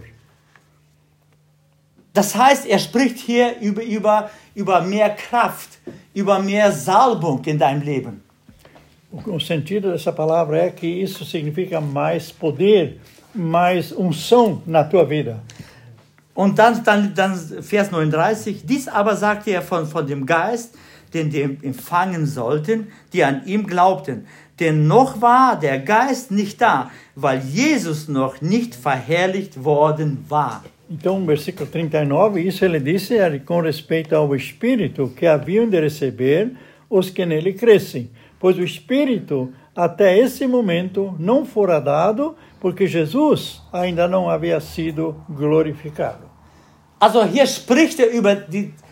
Das heißt, er spricht hier über mehr Kraft, über mehr Salbung in deinem Leben. O sentido dessa palavra é que isso significa mais poder, mais unção na tua vida. Und dann Vers 39, dies aber sagte er von dem Geist, den die empfangen sollten, die an ihm glaubten. Denn noch war der Geist nicht da, weil Jesus noch nicht verherrlicht worden war. Então, versículo 39, isso ele disse com respeito ao Espírito que haviam de receber os que nele crescem. Pois o Espírito, até esse momento, não fora dado, porque Jesus ainda não havia sido glorificado. Also hier spricht er über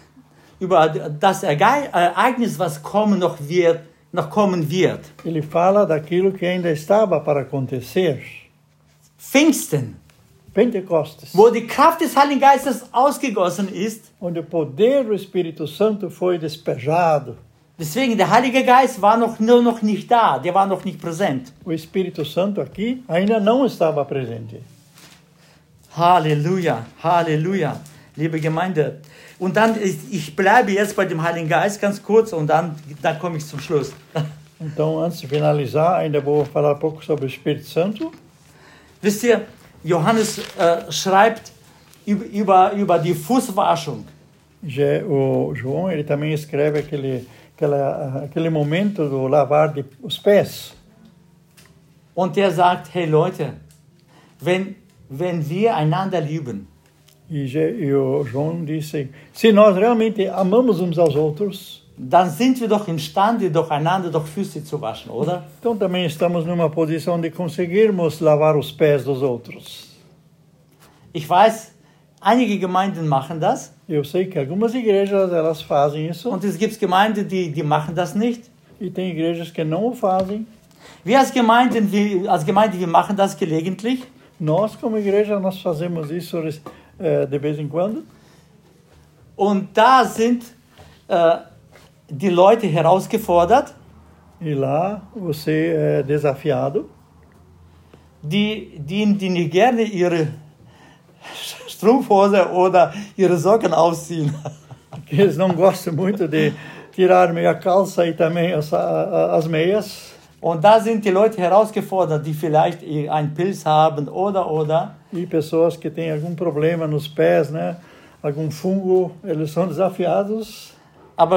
das Ereignis, was noch kommen wird. Ele fala daquilo que ainda estava para acontecer. Pfingsten, Pentecostes, wo die Kraft des Heiligen Geistes ausgegossen ist. onde o poder do Espírito Santo foi despejado. Deswegen, der Heilige Geist war noch nicht da, der war noch nicht präsent. O Espírito Santo aqui ainda não estava presente. Halleluja, Halleluja, liebe Gemeinde. Und dann, ich bleibe jetzt bei dem Heiligen Geist ganz kurz und dann komme ich zum Schluss. Então, antes de finalizar, ainda vou falar um pouco sobre o Espírito Santo. Wisst ihr, Johannes schreibt über die Fußwaschung. O João, ele também escreve aquele momento do lavar os pés. Und der sagt, hey Leute, wenn wir einander lieben, E o João disse, se nós realmente amamos uns aos outros, dann sind wir doch imstande, doch einander doch Füße zu waschen, oder? então também estamos numa posição de conseguirmos lavar os pés dos outros. Ich weiß, einige Gemeinden machen das. Eu sei que algumas igrejas, elas fazem isso, Und es gibt Gemeinden, die machen das nicht. e tem igrejas que não o fazem. Wir als Gemeinde, wir machen das gelegentlich. Nós, como igreja, nós fazemos isso de vez em quando. Und da sind die Leute herausgefordert, E lá você é desafiado, die nicht gerne ihre Strumpfhose oder ihre Socken ausziehen. que eles não gostam muito de tirar meia calça e também as meias. Und da sind die Leute herausgefordert, die vielleicht einen Pilz haben oder. E pessoas que têm algum problema nos pés, né? Algum fungo, eles são desafiados. Aber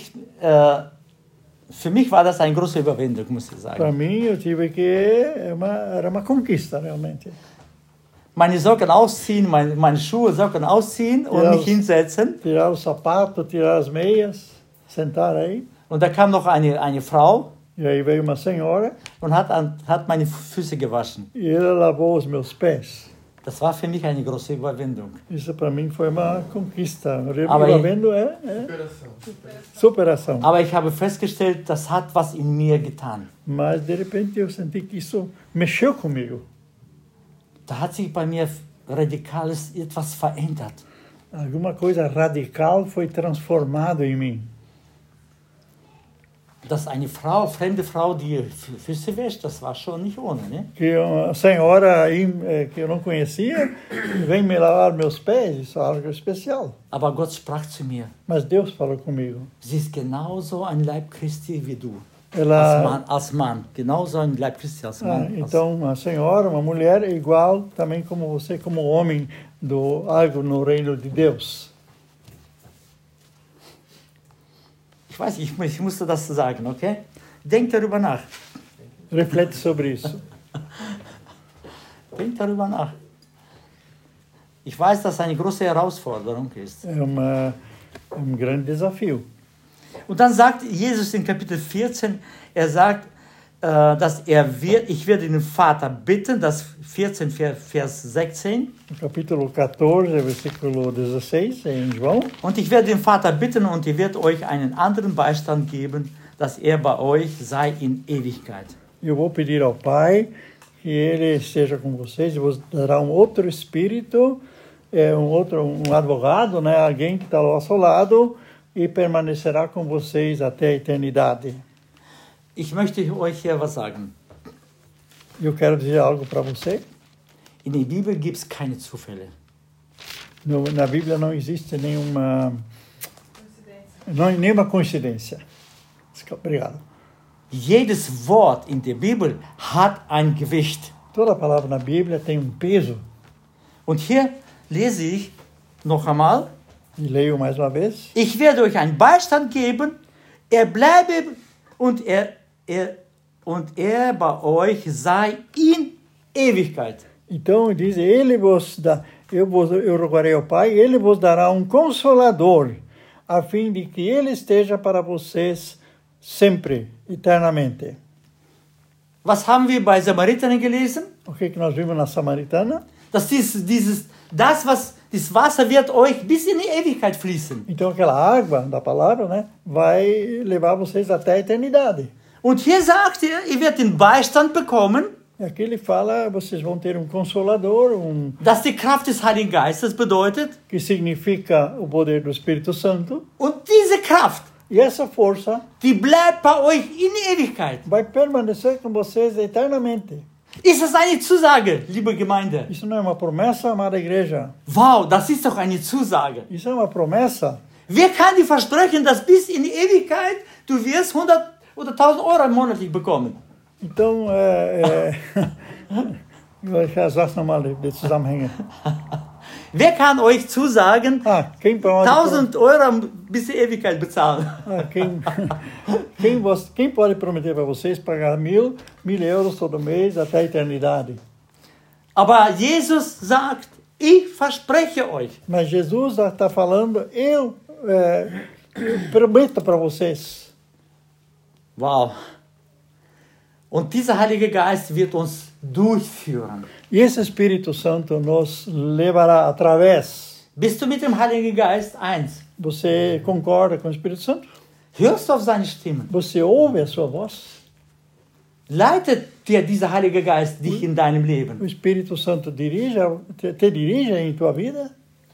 für mich war das eine große Überwindung, muss ich Para sagen. mim, eu tive que... Era uma conquista, realmente. Meine Socken ausziehen, meine Socken ausziehen und Ja, mich hinsetzen. Tirar o sapato, tirar as meias, sentar aí. Und da kam noch eine Frau E aí veio uma senhora und hat meine Füße gewaschen. e ela lavou os meus pés. Das war für mich eine große Überwindung. Isso para mim foi uma conquista. Aber Lavando superação. Aber ich habe festgestellt, das hat was in mir getan. Mas de repente eu senti que isso mexeu comigo. Da hat sich bei mir radikales etwas verändert. Alguma coisa radical foi transformado em mim. Dass eine fremde Frau, die Füße wäscht, das war schon nicht ohne, ne? Que uma senhora aí, que eu não conhecia vem me lavar meus pés, isso é algo especial. Aber Gott sprach zu mir, Mas Deus falou comigo. sie ist genauso ein Leib Christi wie du. Ela, Als Mann, genauso ein Leib Christi als Mann. então, uma senhora, uma mulher, é igual também como você, como homem do algo no reino de Deus. Ich weiß, ich musste das sagen, okay? Denkt darüber nach. Reflete sobre isso. Denkt darüber nach. Ich weiß, dass es eine große Herausforderung ist. É grande desafio. Und dann sagt Jesus in Kapitel 14, er sagt, dass ich werde den Vater bitten, das 14, Vers 16. No capítulo 14, versículo 16, em João. Und ich werde den Vater bitten und er wird euch einen anderen Beistand geben, dass er bei euch sei in Ewigkeit. Eu vou pedir ao Pai que Ele esteja com vocês e vos dará outro Espírito, advogado, né? Alguém que está ao seu lado e permanecerá com vocês até a eternidade. Ich möchte euch hier was sagen. Eu quero dizer algo para você. In der Bibel gibt es keine Zufälle. Na Bíblia não existe nenhuma coincidência. Obrigado. Jedes Wort in der Bibel hat ein Gewicht. Toda palavra na Bíblia tem peso. Und hier lese ich noch einmal. E leio mais uma vez. Ich werde euch einen Beistand geben, er bleibe und er bei euch sei in Ewigkeit. Então diz, eu rogarei ao Pai, Ele vos dará Consolador, a fim de que Ele esteja para vocês sempre, eternamente. Was haben wir bei Samaritern gelesen? O que nós vimos na Samaritana? Dass das Wasser wird euch bis in die Ewigkeit fließen. Então aquela água da palavra, né, vai levar vocês até a eternidade. Und hier sagt er, ihr werdet den Beistand bekommen. E aqui ele fala, vocês vão ter Consolador, dass die Kraft des Heiligen Geistes bedeutet. Que significa o poder do Espírito Santo. Und diese Kraft, e essa força, die bleibt bei euch in Ewigkeit. Vai permanecer com vocês eternamente. Ist das eine Zusage, liebe Gemeinde? Isso não é uma promessa, amada igreja? Wow, das ist doch eine Zusage. Isso é uma promessa. Wer kann dir versprechen, dass bis in die Ewigkeit du wirst 100 oder 1000 Euro monatlich bekommen? Então, ich sage nochmal die Zusammenhänge. Wer kann euch zusagen, 1000 Euro bis die Ewigkeit bezahlen? Quem pode prometer para vocês pagar 1.000 euros todo mês até a eternidade? Aber Jesus sagt, ich verspreche euch. Mas Jesus está falando, eu prometo para vocês. Wow. Und dieser Heilige Geist wird uns durchführen. E esse Espírito Santo nos levará através. Bist du mit dem Heiligen Geist eins? Você concorda com o Espírito Santo? Hörst du auf seine Stimme? Você ouve a sua voz? Leitet dir dieser Heilige Geist dich in deinem Leben? O Espírito Santo te dirige em tua vida?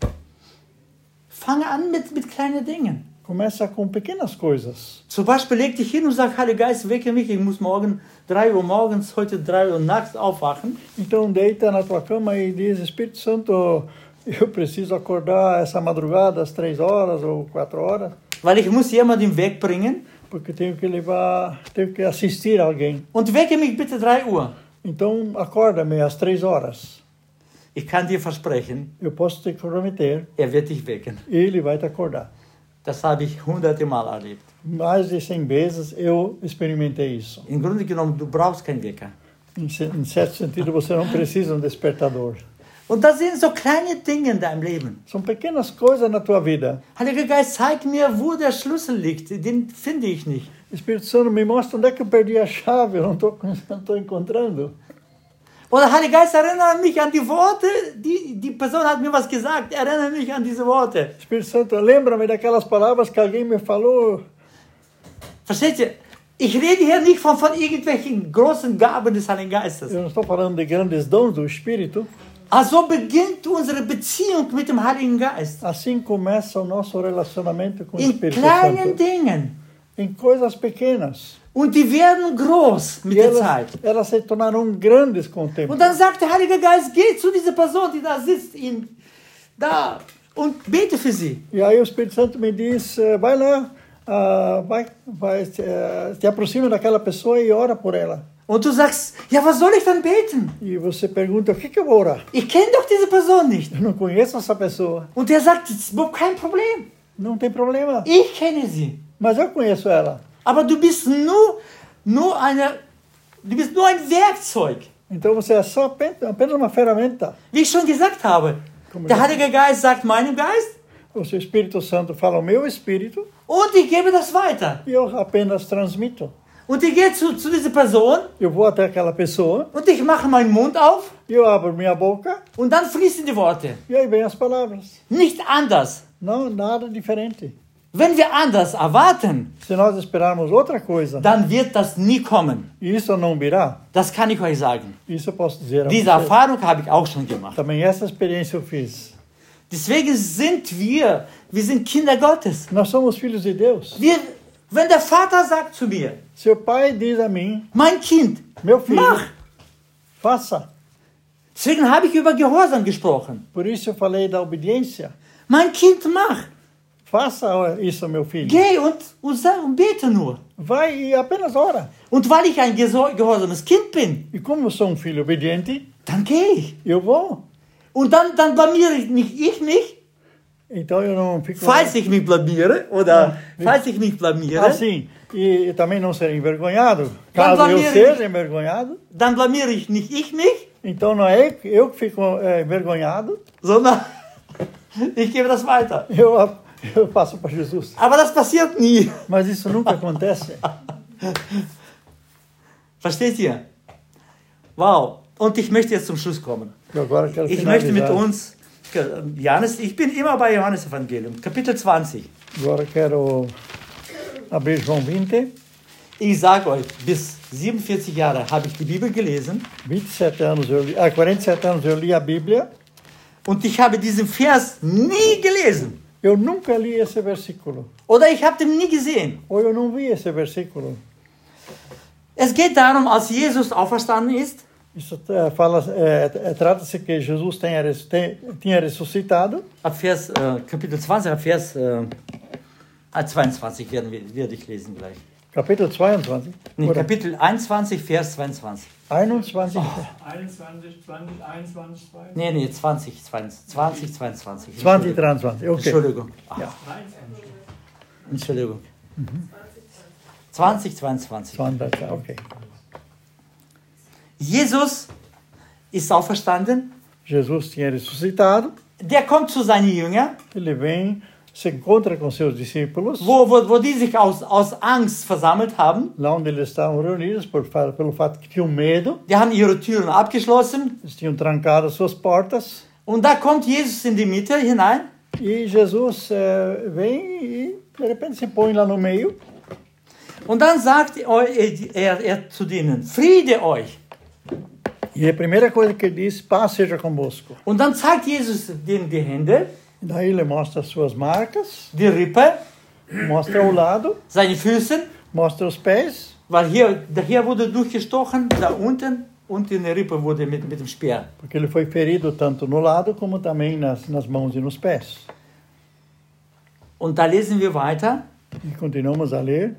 Fange an mit kleinen Dingen. Começa com pequenas coisas. Zum Beispiel leg dich hin und sag, Heiliger Geist, wecke mich, ich muss morgen 3 Uhr morgens, heute 3 Uhr nachts aufwachen. Então deita na tua cama e diz, Espírito Santo, eu preciso acordar essa madrugada às 3 horas ou 4 horas. Weil ich muss jemanden wegbringen. Porque tenho que assistir alguém. Und wecke mich bitte 3 Uhr. Então acorda-me às 3 horas. Ich kann dir versprechen, eu posso te prometer, wird dich wecken. Ele vai te acordar. Das habe ich 100 Mal erlebt. Mais de 100 vezes eu experimentei isso. Im Grunde genommen, du brauchst keinen Wecker. Em certo sentido, você não precisa despertador. Und das sind so kleine Dinge in deinem Leben. São pequenas coisas na tua vida. Heiliger Geist, zeig mir, wo der Schlüssel liegt. Den finde ich nicht. Espírito Santo, me mostra onde é que eu perdi a chave. Eu não estou encontrando. Oder Heiliger Geist, erinnere mich an die Worte, die Person hat mir was gesagt, erinnere mich an diese Worte. Espírito Santo, lembra-me daquelas palavras que alguém me falou. Versteht ihr? Ich rede hier nicht von irgendwelchen großen Gaben des Heiligen Geistes. Eu não estou falando de grandes dons do Espírito. Also beginnt unsere Beziehung mit dem Heiligen Geist. Assim começa o nosso relacionamento com o Espírito Santo. In kleinen Santo. Dingen. Em coisas pequenas. Und die werden groß mit der Zeit. Elas se tornarão grandes com o tempo. Und dann sagt der Heilige Geist, geh zu dieser Person, die da sitzt, da und bete für sie. E aí o Espírito Santo me diz, vai lá, te aproxima daquela pessoa e ora por ela. Und du sagst, ja, was soll ich dann beten? E você pergunta, o que eu vou orar? Ich kenne doch diese Person nicht. Eu não conheço essa pessoa. Und der sagt, das ist überhaupt kein Problem. Não tem problema. Ich kenne sie. Mas eu conheço ela. Aber du bist nur ein Werkzeug. Então você é só apenas uma ferramenta. Wie ich schon gesagt habe, der Heilige Geist sagt meinem Geist O seu Espírito Santo fala ao meu espírito und ich gebe das weiter. e eu apenas transmito. Und ich gehe zu dieser Person Eu vou até aquela pessoa und ich mache meinen Mund auf e eu abro minha boca und dann fließen die Worte. e aí vem as palavras. Nicht anders. Não, nada diferente. Wenn wir anders erwarten, Se nós esperarmos outra coisa, dann wird das nie kommen. isso não virá. Das kann ich euch sagen. Isso eu posso dizer a Diese vocês. Erfahrung habe ich auch schon gemacht. Também essa experiência eu fiz. Deswegen sind wir sind Kinder Gottes. Nós somos filhos de Deus. Wenn der Vater sagt zu mir, Seu pai diz a mim, mein Kind, meu filho, mach. faça. Deswegen habe ich über Gehorsam gesprochen. Por isso eu falei da obediência. Mein Kind, mach. Faça isso, meu filho. Geh und bete nur. Vai e apenas ora. Und weil ich ein gehorsames Kind bin, E como eu sou um filho obediente, dann gehe ich. eu vou. Und dann blamiere ich mich, Então eu não fico... falls ich mich blamiere, oder falls ich mich blamiere, assim. E também não ser envergonhado. Caso eu seja envergonhado, dann blamiere ich nicht ich mich, então não é eu que fico envergonhado, sondern ich gebe das weiter. eu passo para Jesus. Aber das passiert nie. Mas isso nunca acontece. Versteht ihr? Wow. Und ich möchte jetzt zum Schluss kommen. E agora quero Ich möchte mit finalizar. uns, Johannes, ich bin immer bei Johannes Evangelium, Kapitel 20. Agora quero abrir João 20. Ich sage euch, bis 47 Jahre habe ich die Bibel gelesen 47 anos 47 anos eu li a Bíblia. und ich habe diesen Vers nie gelesen. Eu nunca li esse versículo. Oder ich habe den nie gesehen. Ou eu não vi esse versículo. Es geht darum, als Jesus auferstanden ist, Isso trata-se que Jesus tinha ressuscitado. ab Vers, Kapitel 20, ab Vers 22 werde ich lesen gleich. Capítulo 22. Nee, Oder Kapitel 21, Vers 22. 21. 21, 20, 21, 2. Nee, 20, 22. 20, 23. Okay. Entschuldigung. Ja. 23. Entschuldigung. 20, 22. 20, okay. Jesus ist auferstanden. Jesus tinha ressuscitado. Der kommt zu seinen Jüngern, Ele vem, se encontra com seus discípulos, wo die sich aus Angst versammelt haben. lá onde eles estavam reunidos, pelo fato que tinham medo. Die haben ihre Türen abgeschlossen. Eles tinham trancado suas portas. Und da kommt Jesus in die Mitte hinein. E Jesus vem e, de repente, se põe lá no meio. Und dann sagt er zu denen, Friede euch. E a primeira coisa que ele diz, paz seja convosco. Und dann zeigt Jesus denen die Hände, Daí ele mostra as suas marcas, die Rippe, mostra o lado, seine Füße, mostra os pés, weil hier wurde durchgestochen, da unten und in der Rippe wurde mit dem Speer. porque ele foi ferido tanto no lado como também nas mãos e nos pés. Und da lesen wir weiter. E continuamos a ler.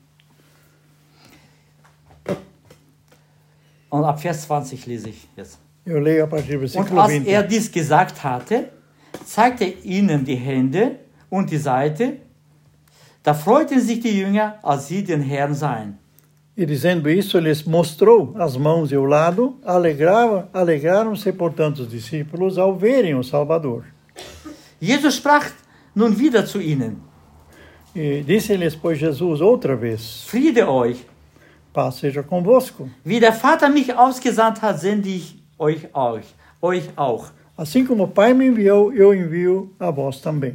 Und ab Vers 20 lese ich jetzt. Eu leio a partir do Und versículo als 20. er dies gesagt hatte, zeigte er ihnen die Hände und die Seite. Da freuten sich die Jünger, als sie den Herrn sahen. E dizendo isso, ele lhes mostrou as mãos e o lado, alegraram-se, portanto, os discípulos ao verem o Salvador. Jesus sprach nun wieder zu ihnen, E disse-lhes, pois, Jesus outra vez, Friede euch. paz seja convosco. Wie der Vater mich ausgesandt hat, sende ich euch auch. Assim como o Pai me enviou, eu envio a vós também.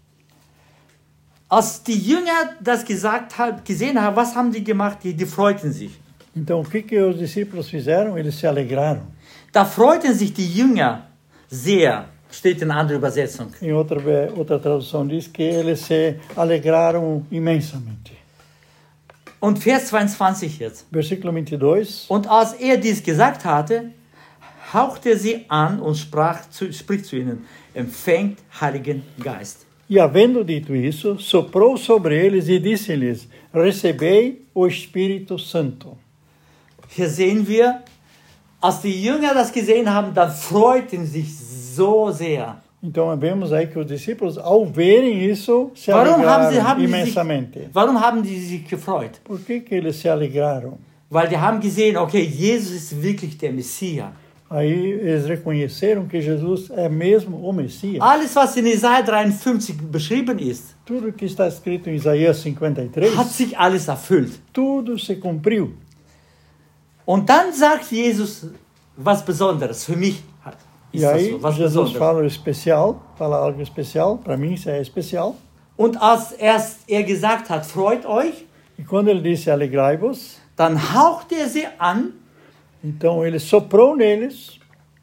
Als die Jünger das gesehen haben, was haben die gemacht? Die freuten sich. Então, o que os discípulos fizeram? Eles se alegraram. Da freuten sich die Jünger sehr, steht in einer anderen Übersetzung. Em outra tradução diz que eles se alegraram imensamente. Und Vers 22 jetzt. Versículo 22. Und als er dies gesagt hatte, hauchte sie an und spricht zu ihnen, empfängt Heiligen Geist. E havendo dito isso, soprou sobre eles e disse-lhes, recebei o Espírito Santo. Hier sehen wir, als die Jünger das gesehen haben, dann freuten sich so sehr. Então vemos aí que os discípulos, ao verem isso, se Warum alegraram haben die imensamente. Warum haben die sich gefreut? Por que eles se alegraram? Weil die haben gesehen, okay, Jesus ist wirklich der Messias. Aí eles reconheceram que Jesus é mesmo o Messias. Alles, was in Jesaja 53 beschrieben ist, Tudo que está escrito em Isaías 53, hat sich alles erfüllt. tudo se cumpriu. Und dann sagt Jesus was Besonderes. Für mich ist E das aí so, was Jesus Besonderes. fala algo especial, para mim isso é especial. Und als er gesagt hat, freut euch, E quando ele disse alegrai-vos, dann haucht er sie an então ele soprou neles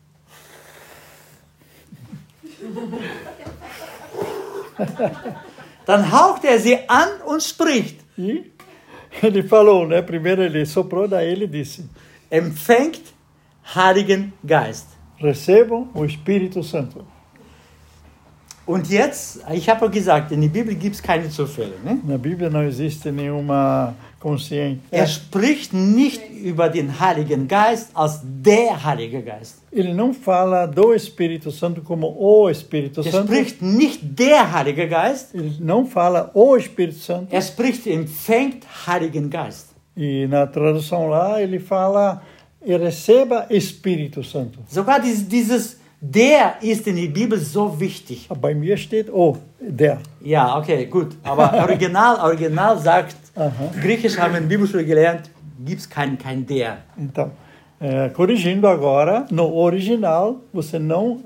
Dann haucht er sie an und spricht. e ele falou, né? Primeiro ele soprou, daí ele disse: Empfängt Heiligen Geist. recebam o Espírito Santo. Und jetzt, ich habe gesagt, in der Bibel gibt es keine Zufälle. Ne? Na Bíblia não existe nenhuma consciência. Er spricht nicht über den Heiligen Geist als der Heilige Geist. Ele não fala do Espírito Santo como o Espírito Er Santo. spricht nicht der Heilige Geist, Ele não fala o Espírito Santo. er spricht empfängt Heiligen Geist. E na tradução lá ele fala e receba Espírito Santo. Sogar dieses der ist in der Bibel so wichtig. Bei mir steht o, der. Ja, okay, gut. Aber Original sagt, Griechisch haben wir in der Bibelschule gelernt, gibt es kein der. Então, corrigindo agora, no original você não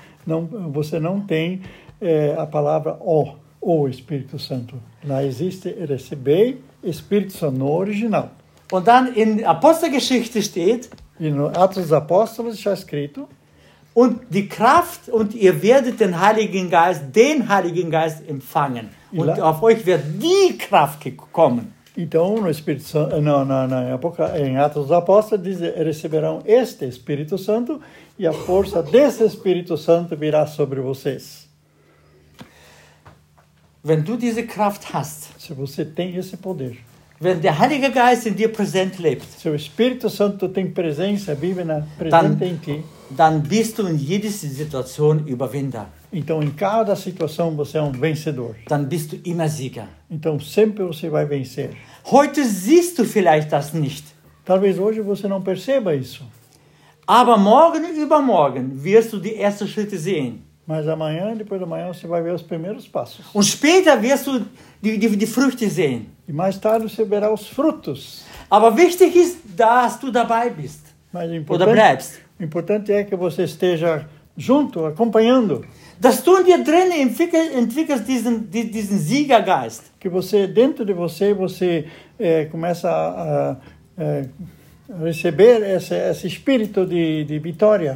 tem a palavra o Espírito Santo. Lá existe receber Espírito Santo no original. Und dann in Apostelgeschichte steht, E no Atos dos Apóstolos está escrito: und die Kraft, und ihr werdet den Heiligen Geist empfangen. Und auf euch wird die Kraft kommen. então no Espírito Santo, em Atos dos Apóstolos diz: receberão este Espírito Santo e a força desse Espírito Santo virá sobre vocês. Wenn du diese Kraft hast, Se você tem esse poder, wenn der Heilige Geist in dir präsent lebt, se o Espírito Santo tem presença, vive presente em ti, dann bist du in jeder Situation Überwinder. então em cada situação você é um vencedor. Dann bist du immer Sieger. Então sempre você vai vencer. Heute siehst du vielleicht das nicht, Talvez hoje você não perceba isso, aber morgen, übermorgen wirst du die ersten Schritte sehen. mas amanhã, depois da manhã, você vai ver os primeiros passos. Und später wirst du die Früchte sehen. E mais tarde você verá os frutos. Aber wichtig ist, dass du dabei bist Mas o oder bleibst. importante é que você esteja junto, acompanhando. Dass du in dir drin entwickelst diesen Siegergeist. Que você, dentro de você, começa a receber esse espírito de vitória.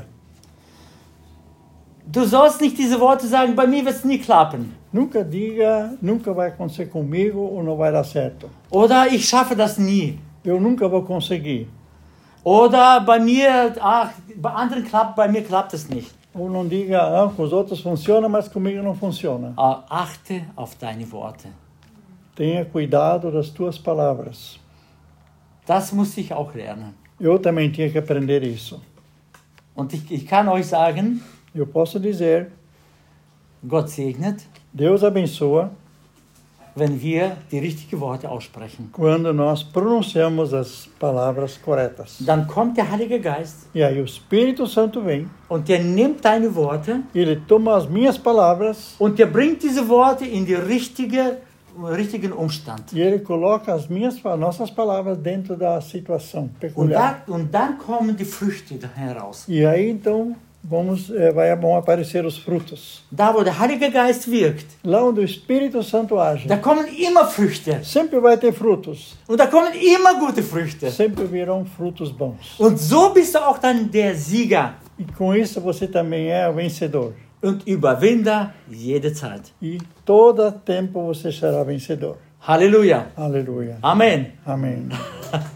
Du sollst nicht diese Worte sagen, bei mir wird es nie klappen. Nunca diga, nunca vai acontecer comigo ou não vai dar certo. Oder ich schaffe das nie. Eu nunca vou conseguir. Oder bei anderen klappt, bei mir klappt es nicht. Ou não diga, com os outros funciona, mas comigo não funciona. Achte auf deine Worte. Tenha cuidado das tuas palavras. Das musste ich auch lernen. Eu também tinha que aprender isso. Und ich kann euch sagen, Eu posso dizer, Gott segnet, Deus abençoa wenn wir die richtigen Worte aussprechen. quando nós pronunciamos as palavras corretas. Dann kommt der Heilige Geist E aí o Espírito Santo vem, und der nimmt deine Worte ele toma as minhas palavras und der bringt diese Worte in die richtigen Umstand. e ele coloca as nossas palavras dentro da situação peculiar. Und dann kommen die Früchte heraus. E aí então vão aparecer os frutos. Da, wo der Heilige Geist wirkt, Lá onde o Espírito Santo age, da kommen immer Früchte. sempre vai ter frutos. Und da kommen immer gute Früchte. Sempre virão frutos bons. Und so bist du auch dann der Sieger E com isso você também é o vencedor. und Überwinder jede Zeit. E todo tempo você será vencedor. Halleluja. Aleluia. Amen. Amém.